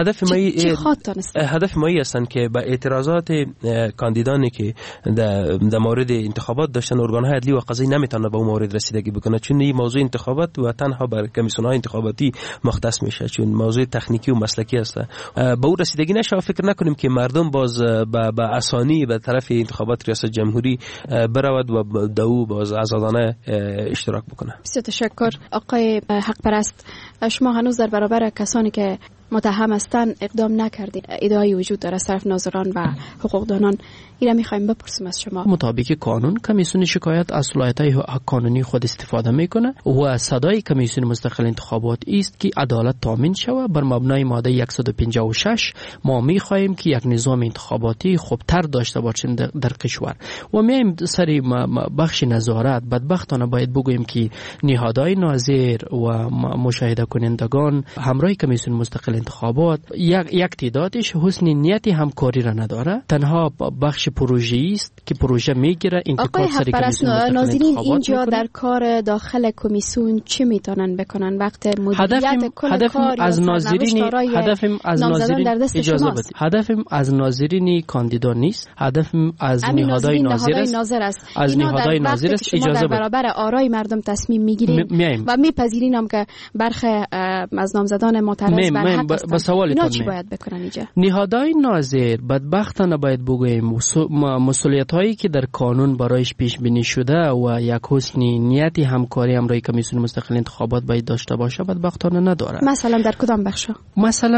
هدف ما هستن که با اعتراضات کاندیدانی که در مورد انتخابات داشتن، ارگان‌های عدلی و قضایی نمیتونه به اون مورد رسیدگی بکنه، چون این موضوع انتخابات و تنها بر کمیسیون‌های انتخاباتی مختص میشه، چون موضوع تکنیکی و مسلکی است. به اون رسیدگی نشه. فکر نکنیم که مردم باز به اسانی به طرف انتخابات ریاست جمهوری برود و دو باز آزادانه اشتراک بکنه.
بسیار تشکر. آقای حق پرست، شما هنوز در برابر کسانی که متهم هستند اقدام نکردید، ادعای وجود داره از طرف ناظران و حقوقدانان. اینا میخوایم بپرسیم از شما.
مطابق قانون کمیسیون شکایت از صلاحیت‌های قانونی خود استفاده میکنه و صدای کمیسیون مستقل انتخابات است که عدالت تامین شود. بر مبنای ماده 156 ما میخواهیم که یک نظام انتخاباتی خوبتر داشته باشیم در کشور و میایم سری بخش نظارت. بدبختانه باید بگوییم که نهادهای ناظر و مشاهده کنندگان همراه کمیسیون مستقل انتخابات یک تعدادش حسن نیتی همکاری را نداره، تنها بخش پروژه است که پروژه میگیره انتقاد سری کمیسیون مستقل
ناظرین اینجا در کار داخل کمیسیون چی میتونن بکنن وقت مدیریت کل کار
از ناظرین اجازه بدید، هدفم از ناظرین کاندیدان نیست، هدفم از نهادهای ناظر است. از نهادهای ناظر است. اجازه بدید
برابر آرای مردم تصمیم میگیریم و میپذیریم که برخی از نامزدان معترض بر حق هستند. اینا چی باید بکنن اینجا؟
نهادهای ناظر بدبختانه باید بگوییم مسئولیت هایی که در قانون برایش پیش بینی شده و یک حسن نیتی همکاری همراه کمیسیون مستقل انتخابات باید داشته باشه بدبختانه نداره.
مثلا در کدام بخشا؟
مثلا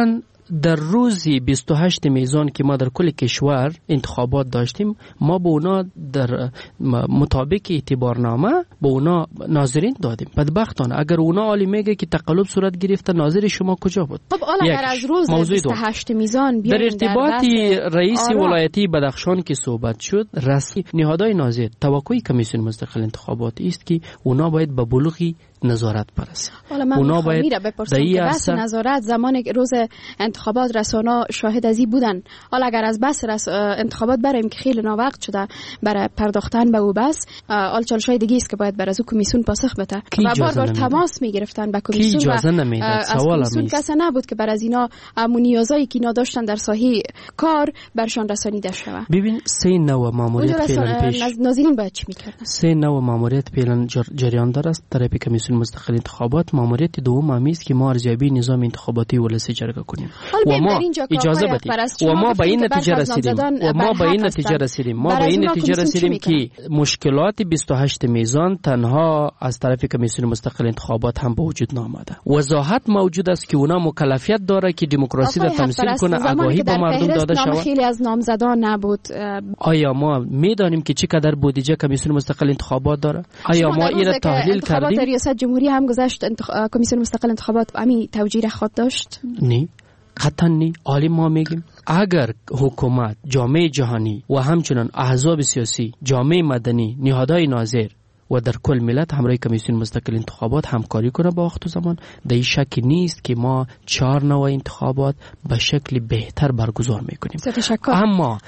در روزی 28 میزان که ما در کل کشور انتخابات داشتیم، ما به اونا در مطابق اعتبارنامه به اونا ناظرین دادیم. بدبختانه اگر اونا عالی میگه که تقلب صورت گرفته، ناظر شما کجا بود؟
خب اگر از روز 28 میزان
در ارتباط رئیس ولایتی بدخشان که صحبت شد، رسمی نهادهای ناظر توقع کمیسیون مستقل انتخابات است که اونا باید به بلوغی نظارت برسه.
اونا باید بپرسم که بس نظارت زمان روز انتخابات رسانه شاهد ازی بودن. حالا اگر از بس انتخابات برایم که خیلی ناوقت شده برای پرداختن به او بس، آل چالشای دیگه است که باید بر از کمیسیون پاسخ بده و بار بار تماس میگرفتن به کمیسیون و از کمیسیون کسی نبود که بر از اینا نیازایی که اینا داشتن در ساحه کار برشان رسانیده شود.
ببین 3 نوع ماموریت فعلا پیش
ناظرین باید چی میکردن؟
3 نوع ماموریت فعلا جریان داره است طرف کمیسیون مستقل انتخابات. ماموریت دوم همیست که ما ارزیابی نظام انتخاباتی ولسی جرگه کنیم و ما اجازه بدیم و ما به این نتیجه رسیدیم که مشکلات 28 میزان تنها از طرف کمیسیون مستقل انتخابات هم به وجود نآمده. وضاحت موجود است که اونا مکلفیت داره که دموکراسی را تمثیل کنه، آگاهی به مردم داده شود.
خیلی از نامزدان نبود.
آیا ما میدانیم که چقدر بودجه کمیسیون مستقل انتخابات داره؟ آیا ما این را تحلیل کردیم؟
ریاست جمهوری هم گذشت کمیسیون مستقل انتخابات امی توجیه خود داشت؟
نه، قطعا نه. عالی ما میگیم اگر حکومت، جامعه جهانی و همچنان احزاب سیاسی، جامعه مدنی، نهادهای ناظر و در کل ملت همراه کمیسیون مستقل انتخابات همکاری کنه با وقت و زمان، در این شک نیست که ما 4 نوع انتخابات به شکل بهتر برگزار میکنیم. اما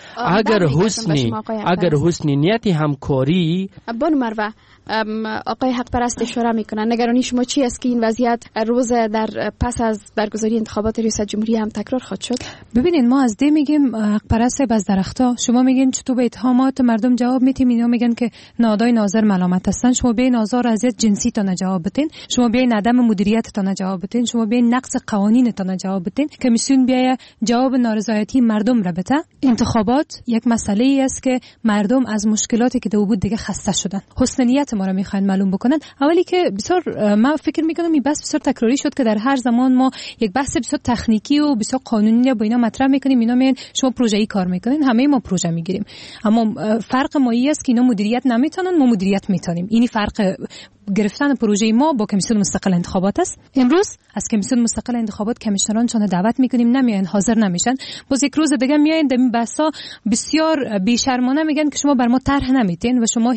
اگر حسن نیتی همکاری
بانو مروه، آقای حق پرست اشاره میکنن، نگرانی شما چی است که این وضعیت روز در پس از برگزاری انتخابات ریاست جمهوری هم تکرار خواهد شد؟
ببینید ما از ده میگیم حق پرست باز درختا، شما میگین چطور به اتهامات مردم جواب میتیم، اینا میگن که نهادهای ناظر ملامت هستن. شما بیاین آزار اذیت جنسی تا جواب بدین، شما بیاین عدم مدیریت تا جواب بدین، شما بیاین نقض قوانین تا جواب بدین، کمیسیون بیاید جواب نارضایتی مردم را بده. انتخابات یک مسئله ای است که مردم از مشکلاتی که دو بود دیگه خسته شدن، حسن نیت ما را میخواین معلوم بکنن. اولی که بسیار من فکر میکنم این بحث بسیار تکراری شد که در هر زمان ما یک بحث بسیار تکنیکی و بسیار قانونی با اینا مطرح میکنیم، اینا میگن شما پروژه‌ای کار میکنین، همه ما پروژه میگیریم، اما فرق ما این است که اینا مدیریت نمیتونن، ما مدیریت میتونیم. این فرق گرفتن پروژه ما با کمیسیون مستقل انتخابات است. امروز از کمیسیون مستقل انتخابات کمیشنران چون دعوت میکنیم نمیان، حاضر نمیشن، باز یک روز دیگه میایین در این بحثا بسیار بی‌شرمانه میگن که شما بر ما طرح نمیتین و شما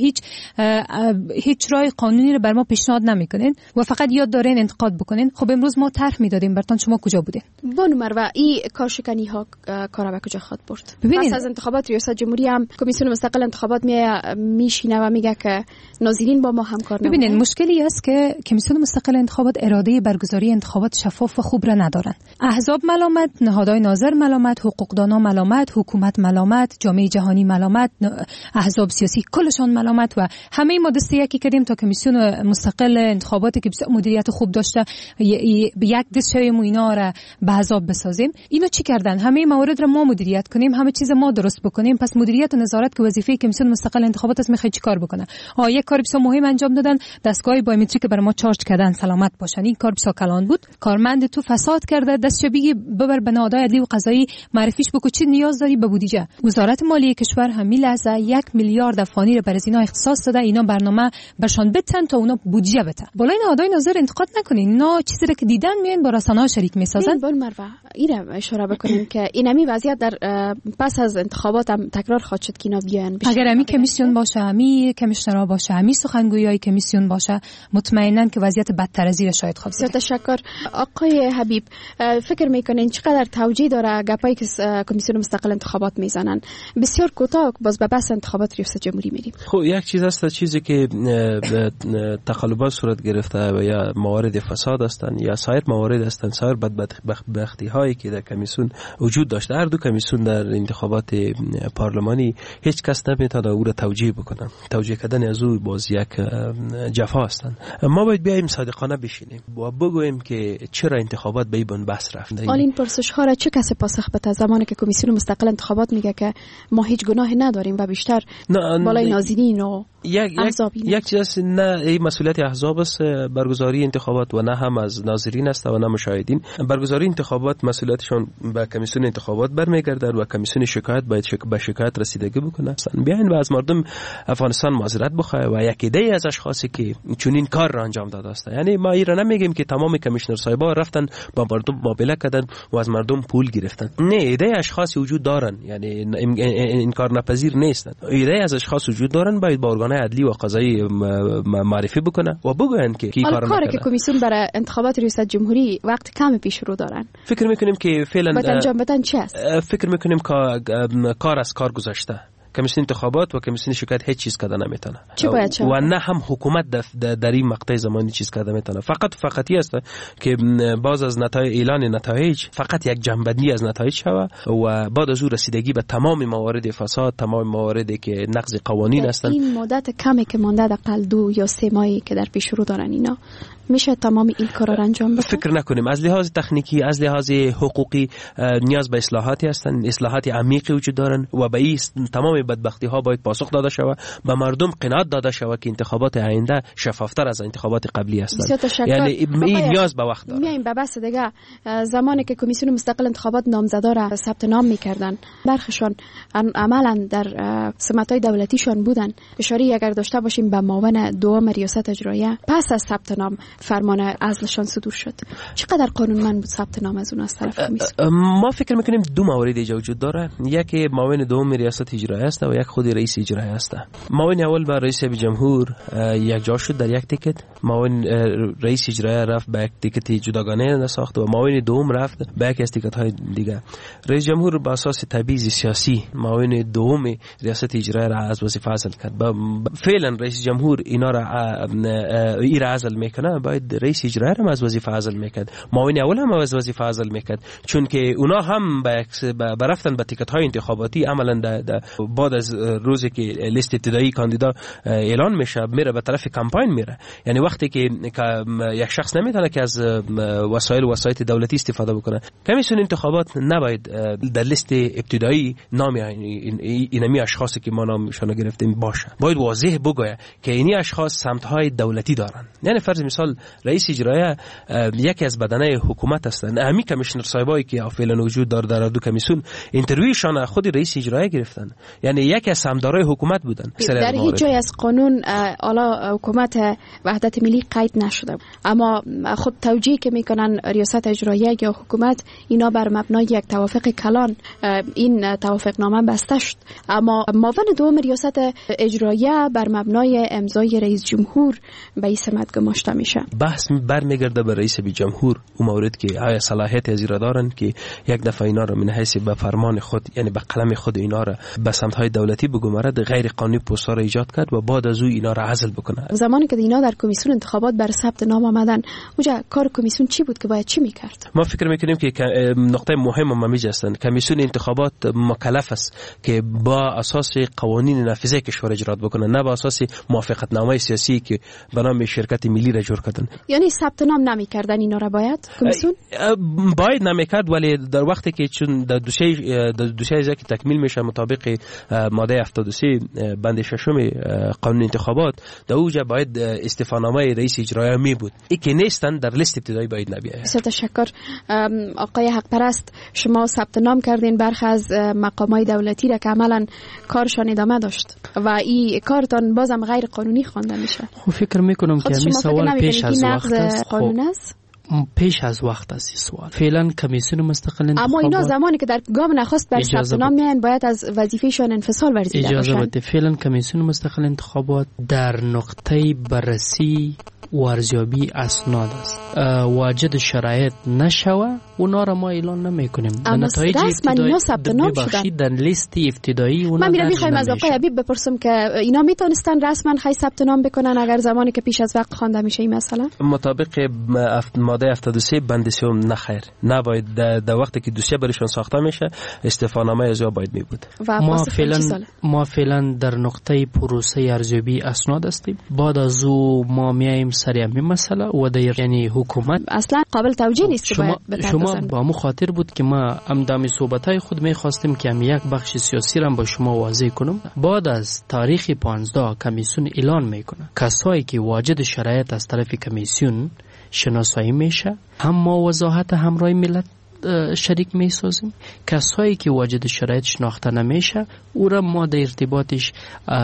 هیچ راه قانونی رو بر ما پیشنهاد نمیکنین و فقط یاد دارین انتقاد بکنین. خب امروز ما طرح میدادیم براتون، شما کجا بودین؟
بانو مروه، این کارشکنی ها کارا به کجا خواهد برد؟ پس از انتخابات ریاست جمهوری هم کمیسیون مستقل انتخابات میشینه و میگه که ناظرین با ما همکار نمیکنن.
ببینید مشکلی است که کمیسیون مستقل انتخابات اراده برگزاری انتخابات شفاف و خوب را ندارن. احزاب ملامت، نهادهای ناظر ملامت، حقوقدانا ملامت، حکومت ملامت، جامعه جهانی ملامت، احزاب سیاسی کلشان ملامت و همه ما دسته یکی کردیم تا کمیسیون مستقل انتخابات که مدیریت خوب داشته یک دست شویم و اینا را به حساب بسازیم. اینو چی کردن؟ همه موارد را ما مدیریت کنیم، همه چیز ما درست بکنیم. پس مدیریت و نظارت که وظیفه کمیسیون مستقل انتخابات است، میخواد چیکار بکنه؟ یک کار بسیار مهم انجام دادن، دستگاه بایومتریک برای ما چارج کردن، سلامت باشن. این کار بسیار کلان بود. کارمند تو فساد کرده، دستش بگی ببر به نهادهای عدلی و قضایی معرفیش بگو چی نیاز داری به بودجه. وزارت مالیه کشور همین لحظه 1 میلیارد افغانی رو برای اینا اختصاص داده، اینا برنامه برشان بتن تا اونا بودجه بده. بالای نهادهای ناظر انتقاد نکنین، اینا چیزی رو که دیدن میان با رسانه‌ها شریک میسازن.
بول مروه اینم اشاره بکنیم که اینمی وضعیت در پس از انتخابات هم تکرار خواهد شد که اینا بیان.
اگر امی کمیسیون باشه، امی کمیشنرها باشه، امی سخنگویای کمیسیون باشه، مطمئناً که وضعیت بدتر از این شاید خواهد بود.
تشکر. آقای حبیب، فکر میکنین چقدر توجیه داره گپایی که کمیسیون مستقل انتخابات میزنن؟ بسیار کوتاه باز به بحث انتخابات ریاست جمهوری میریم.
خب یک چیز هست، چیزی که تقلبات صورت گرفته و یا موارد فساد هستند یا سایر موارد هستند، سایر بدبختی هایی که در کمیسیون وجود داشته. هر دو کمیسیون در انتخابات پارلمانی هیچ کس نمیتونه او را توجیه بکنه. توجیه کردن از او باز یک جفا هستند. ما باید بیایم صادقانه بشینیم و بگوییم که چرا انتخابات به این بحث رفته.
این پرسش ها را چه کسی پاسخ بده زمانی که کمیسیون مستقل انتخابات میگه که ما هیچ گناهی نداریم و بیشتر بالای ناظرین و
یک چیز نه این مسئولیت احزاب است برگزاری انتخابات و نه هم از ناظرین است و نه مشاهدین. برگزاری انتخابات مسئولیتشون به کمیسیون انتخابات برمیگردد و کمیسیون شکایت باید به شکایت رسیدگی بکنه. بیاین و از مردم افغانستان معذرت بخواه و یک عده از اشخاصی که چنین کار را انجام داده است. یعنی ما ایران نمیگیم که تمام کمیشنر صاحبا رفتن با مردم مقابله کردن و از مردم پول گرفتن. نه، ایده اشخاصی وجود دارن، یعنی انکار ناپذیر نیستن. ایده از اشخاص وجود دارن، باید با ارگان‌های عدلی و قضایی معرفی بکنه و بگوین که کی کار
نکرده. که کمیسیون برای انتخابات ریاست جمهوری وقت کم پیش رو دارن.
فکر میکنیم که فعلا
انجام بدن چی است؟
فکر میکنیم که کار از کار گذشته. کمیسیون انتخابات و کمیسیون شکایت هیچ چیز کرده نمیتونه و نه هم حکومت در این مقطع زمانی چیز کرده نمیتونه. فقطی است که باز از اعلان نتایج فقط یک جنبندی از نتایج شوه و بعد از او رسیدگی به تمام موارد فساد، تمام مواردی که نقض قوانین هستند.
این مدت کمی که مانده حداقل 2 یا 3 ماهی که در پیش رو دارن، اینا میشه تمام این کارا را انجام بده؟
فکر نکنیم. از لحاظ تکنیکی، از لحاظ حقوقی نیاز به اصلاحاتی هستند، اصلاحات عمیقی وجود دارن و به این تمام بدبختی ها باید پاسخ داده شود، به مردم قناعت داده شود که انتخابات آینده شفافتر از انتخابات قبلی هستند. یعنی این نیاز به وقت داره.
میایم به بحث دیگه. زمانی که کمیسیون مستقل انتخابات نامزدا را ثبت نام میکردن، برخشان عملا در سمت‌های دولتیشان بودن. اشاره اگر داشته باشیم به معاون دوم ریاست اجراییه، پس از ثبت نام فرمان عزلشان صدور شد. چقدر قانونمند بود ثبت نام از اون از طرف کمیسیون؟
ما فکر میکنیم 2 موارد اینجا وجود داره. یکی معاون دوم ریاست اجرایی است و یک خود رئیس اجرایی است. معاون اول با رئیس جمهور یک جا شد در یک تیکت. معاون رئیس اجرایی رفت به یک تیکت جداگانه نساخت و معاون دوم رفت به یک از تیکت های دیگه. رئیس جمهور با اساس تبعیض سیاسی معاون دوم ریاست اجرایی را از وظیفه عزل کرد. فعلا رئیس جمهور اینا را عزل میکنه، باید رئیس اجرایی هم از وظیفه عزل میکرد، معاون اول هم از وظیفه عزل میکرد، چون که اونا هم برفتن به تیکت های انتخاباتی. عملا بعد از روزی که لیست ابتدایی کاندیدا اعلان میشه میره به طرف کمپاین میره. یعنی وقتی که یک شخص نمیتونه که از وسایل دولتی استفاده بکنه، کمیسیون انتخابات نباید در لیست ابتدایی نام اینمی اشخاصی که ما نامشون گرفتیم باشه. باید واضح بگه که اینی اشخاص سمت های دولتی دارن. یعنی فرض مثال رئیس اجرایی یکی از بدنه حکومت هستند. همین کمیشنر صاحبایی که فعلا وجود داره در 2 کمیسیون اینترویوشان خود رئیس اجرایی گرفتن، یعنی یکی از سمدارای حکومت بودن.
در هیچ جای از قانون اعلی حکومت وحدت ملی قید نشده، اما خود توجیه که میکنن ریاست اجرایی یا حکومت، اینا بر مبنای یک توافق کلان این توافق نامه بسته شد. اما معاون دوم ریاست اجرایی بر مبنای امضای رئیس جمهور به این سمت گماشته میشه.
بحث برمیگرده به رئیس جمهور اون مورد که آیا صلاحیت از را دارن که یک دفعه اینا رو من حیث به فرمان خود، یعنی به قلم خود اینا رو به سمت های دولتی بگمارد، غیر قانونی پست‌ها را ایجاد کرد و بعد از او اینا را عزل بکنه.
زمانی که اینا در کمیسیون انتخابات بر ثبت نام آمدن، اونجا کار کمیسیون چی بود که باید چی میکرد؟
ما فکر میکنیم که نقطه مهم و ممیز هستند. کمیسیون انتخابات مکلف است که با اساس قوانین نافذه کشور اجرا بکنه، نه با اساس موافقت نامه سیاسی که به نام شرکت ملی را جور کردن.
یعنی ثبت نام نمیکردن اینا را باید کمیسیون
باید نمیکرد، ولی در وقتی که چون در دوسیه که تکمیل میشه مطابق ماده 73 بند 6 قانون انتخابات، در اوجا باید استعفانامه رئیس اجرایی می بود. این که نیستن در لیست ابتدایی باید نبیاید.
بسیار تشکر آقای حق پرست. شما ثبت نام کردین برخی از مقامات دولتی را که عملا کارشان ادامه داشت و این کارتان بازم غیر قانونی خوانده میشه.
خب فکر میکنم که همین سوال پیش از وقت است.
قانون است؟
پیش از وقت است این سوال. فعلا کمیسیون مستقل انتخابات،
اما اینا زمانی که در گام نخست بر ثبت نام میان باید از وظیفهشان انفصال ورزیده باشن.
اجازه بده. فعلا کمیسیون مستقل انتخابات در نقطه بررسی و ارزیابی اسناد است. واجد شرایط نشوه اونا را ما اعلان نمیکنیم.
اما رسما اینا ثبت نام شدن
در لیست ابتدایی. اونا
من میخوایم از آقای حبیب بپرسم که اینا میتونستن رسما خیلی ثبت نام بکنن اگر زمانی که پیش از وقت خوانده میشه این مسئله؟
مطابق ماده 73 بند 3 نخیر، نباید در وقتی که دوسیه برشون ساخته میشه استعفانامه از باید می بود.
ما فعلا در نقطه پروسه ارزیابی اسناد هستیم. بعد از او ما میایم سر همین مسئله و در یعنی حکومت
اصلا قابل توجیه نیست که
شما با مو خاطر بود که ما امدامی صحبت‌های خود می‌خواستیم که یک بخش سیاسی را با شما واضح کنم. بعد از تاریخ 15 کمیسیون اعلان میکنه کسایی که واجد شرایط از طرف کمیسیون شناسایی میشه، هم ما وضاحت همراه ملت شریک میسازیم. کسایی که واجد شرایط شناخته نمیشه او را ما در ارتباطش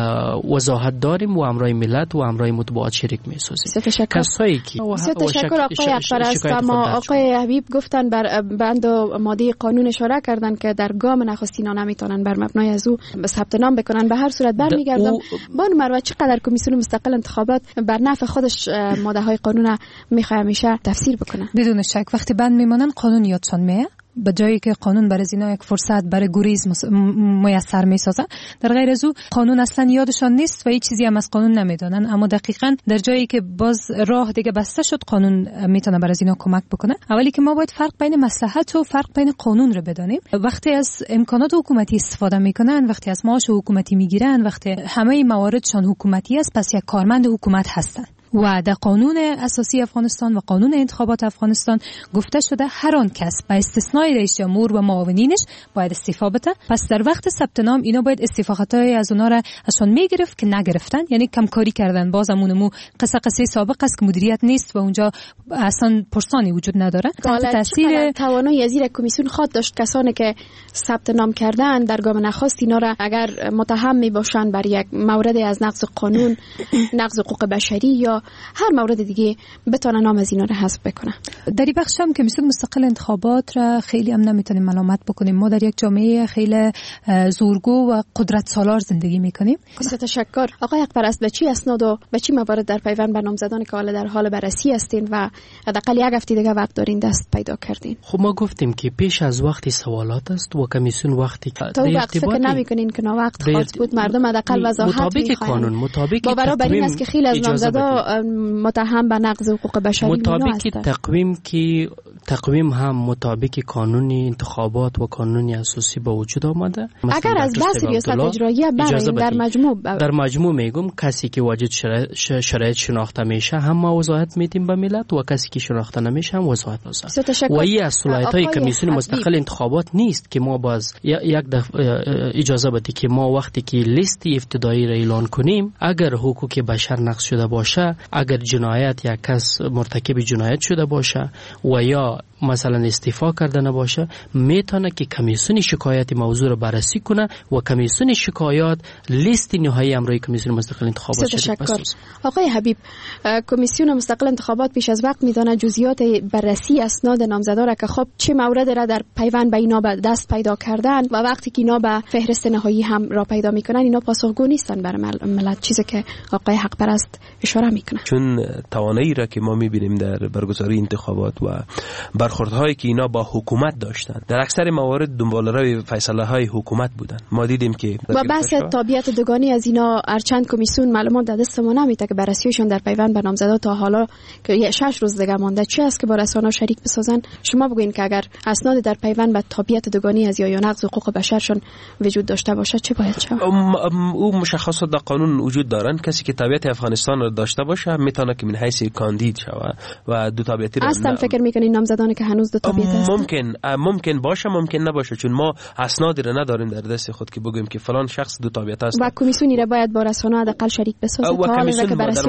وضاحت داریم و همراه ملت و همراه مطبوعات شریک میسازیم.
کسایی که تشکر آقای اکبرست. اما آقای حبیب گفتن بر بند و ماده قانون اشاره کردن که در گام نخستین ها نمیتونن بر مبنای از او ثبت نام بکنن. به هر صورت برمیگردم بانو مروه چقدر کمیسیون مستقل انتخابات بر نفع خودش ماده های قانون میخواد میشه تفسیر بکنه؟
بدون شک وقتی بند میمونن قانون یادشون میه، به جایی که قانون برای اینا یک فرصت برای گریز میسر میسازه، در غیر از او قانون اصلا یادشان نیست و هیچ چیزی هم از قانون نمیدونن. اما دقیقاً در جایی که باز راه دیگه بسته شد قانون میتونه برای اینا کمک بکنه. اولی که ما باید فرق بین مصلحت و فرق بین قانون رو بدانیم. وقتی از امکانات حکومتی استفاده میکنن، وقتی از معاش حکومتی میگیرن، وقتی همه مواردشان حکومتی است، پس یک کارمند حکومت هستن. و در قانون اساسی افغانستان و قانون انتخابات افغانستان گفته شده هر آن کس به استثنای رئیس جمهور و معاونینش باید استعفا بده. پس در وقت ثبت نام اینا باید استعفاءهای از اونا را ازشون میگرفت که نگرفتن، یعنی کمکاری کردن. بازمونمو قصه سابق است که مدیریت نیست و اونجا اصلا پرسانی وجود نداره.
تحت تاثیر توانایی از کمیسیون خود داشت کسانی که ثبت نام کردن در گام نخست اینا را اگر متهم می باشن بر یک مورد از نقض قانون، نقض حقوق بشری یا هر مورد دیگه بتونن نام از اینا رو حذف بکنن.
در این بخش هم کمیسیون مستقل انتخابات را خیلی هم نمیتونیم ملامت بکنیم. ما در یک جامعه خیلی زورگو و قدرت سالار زندگی میکنیم.
تشکر آقای اکبرست. به چی اسناد و به چی موارد در پیوند به نامزدان که حالا در حال بررسی هستین و حداقل یک هفته دیگه وقت دارین دست پیدا کردین؟
خب ما گفتیم که پیش از وقتی سوالات است و کمیسیون وقتی
تو وقت فکر نمیکنین که وقت خاص بود مردم حداقل وضاحت
میخواین؟ مطابق
باور بر این است که خیلی از نامزدا متهم به نقض حقوق بشری
مطابق تقویم هم مطابق قانون انتخابات و قانون اساسی به وجود آمده.
اگر از بحث ریاست اجراییه بریم در مجموع
میگم کسی که واجد شرایط شناخته میشه هم ما وضاحت میدیم به ملت و کسی که شناخته نمیشه هم وضاحت میدیم. و این از صلاحیت‌های کمیسیون مستقل انتخابات نیست که ما باز یک اجازه بدیم که ما وقتی که لیست ابتدایی را اعلان کنیم اگر حقوق بشر نقض شده باشه، اگر جنایت یا کس مرتکب جنایت شده باشه و یا مثلا استعفا کرده نباشه، میتونه که کمیسیون شکایت موضوع رو بررسی کنه و کمیسیون شکایات لیست نهایی امروی کمیسیون مستقل انتخابات شده.
آقای حبیب، کمیسیون مستقل انتخابات پیش از وقت میدونه جزئیات بررسی اسناد نامزدا را که خب چه مورد را در پیوند به اینا به دست پیدا کردن و وقتی که اینا به فهرست نهایی هم را پیدا میکنن اینا پاسخگو نیستن برای ملت، چیزی که آقای حق پرست اشاره میکنه.
چون توانایی را که ما میبینیم در برگزاری انتخابات و برخوردهایی که اینا با حکومت داشتن در اکثر موارد دنباله‌روی فیصله‌های حکومت بودن. ما دیدیم که
با بحث تابعیت دوگانی از اینا ارچند کمیسیون معلومات در دست ما نمیده که بررسیشون در پیوند به نامزدا تا حالا که 6 روز دیگه مونده چی است که با رسانه‌ها شریک بسازن. شما بگوین که اگر اسناد در پیوند به تابعیت دوگانی از یا نقض حقوق بشرشون وجود داشته باشه چه باید شود؟
او مشخصات در قانون وجود دارن. کسی که تابعیت افغانستان را داشته باشه میتونه که من حیث کاندید شود و دو تابعیتی
اصلا فکر میکنین نامزدانی که هنوز دو تابعیت هستن
ممکن باشه ممکن نباشه، چون ما اسنادی را نداریم در دست خود که بگیم که فلان شخص دو تابعیت است
و کمیسیونی را باید با رسانه‌ها حداقل شریک بسازه
و کمیسیون در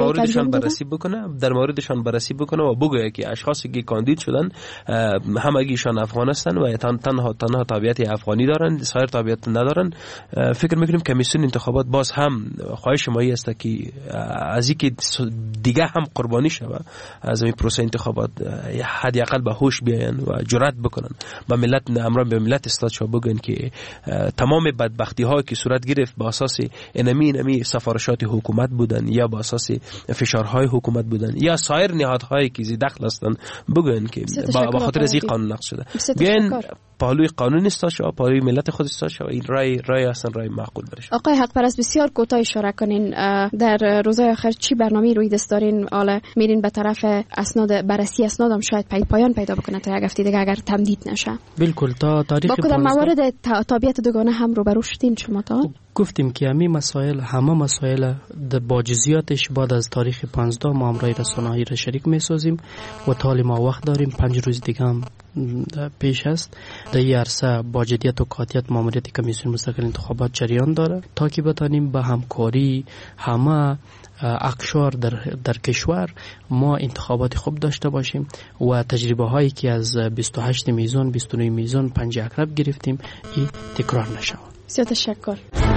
موردشان بررسی بکنه و بگه که اشخاصی که کاندید شدن همگیشان افغان هستند و تنها تابعیت افغانی دارن، سایر تابعیت ندارن. فکر میکنیم کمیسیون انتخابات باز هم خواهش مایی است که از اینکه دیگه هم قربانی شود از این پروسه انتخابات حداقل به هوش بیاین و جرأت بکنن با ملت امران به ملت استادشو بگن که تمام بدبختی ها که صورت گرفت با اساس انمی سفارشات حکومت بودن یا با اساس فشارهای حکومت بودن یا سایر نهادهایی که زی دخل هستن بگن که با خاطر از این قانون نقض شده. بیاین پهلوی قانون استاد پهلوی ملت خود استاد شو. این رای اصلا رای معقول برش.
آقای حق پرست بسیار کوتاه اشاره کنین در روزهای آخر چی برنامه روی دست دارین؟ حالا میرین به طرف اسناد بررسی اسنادم شاید پایان پیدا بکنه. میکنه تا یک هفته دیگه اگر تمدید نشه.
بالکل. تا تاریخ
با کدام موارد تابعیت دوگانه هم روبرو شدین شما؟ تا
گفتیم که همه مسائل با جزئیاتش بعد از تاریخ 15 ما امرای رسانه‌ای را شریک می‌سازیم و تا ما وقت داریم. 5 روز دیگه هم پیش است. در این عرصه با جدیت و قاطعیت ماموریت کمیسیون مستقل انتخابات جریان داره تا که بتانیم به همکاری همه اقشار در کشور ما انتخابات خوب داشته باشیم و تجربه هایی که از 28 میزان 29 میزان 5 اقرب گرفتیم این تکرار نشود.
بسیار تشکر.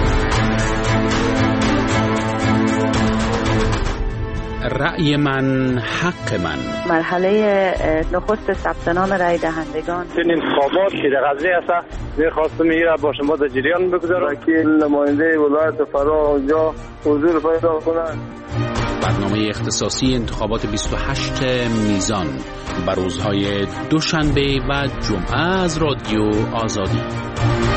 رأی من حق من.
مرحله نخست ثبت نام رای دهندگان.
این انتخابات که در قضیه است می‌خواستم این با شما در جریان بگذارم که نماینده ولایت فرا اونجا حضور پیدا کنند.
برنامه اختصاصی انتخابات 28 میزان بر روزهای دوشنبه و جمعه از رادیو آزادی.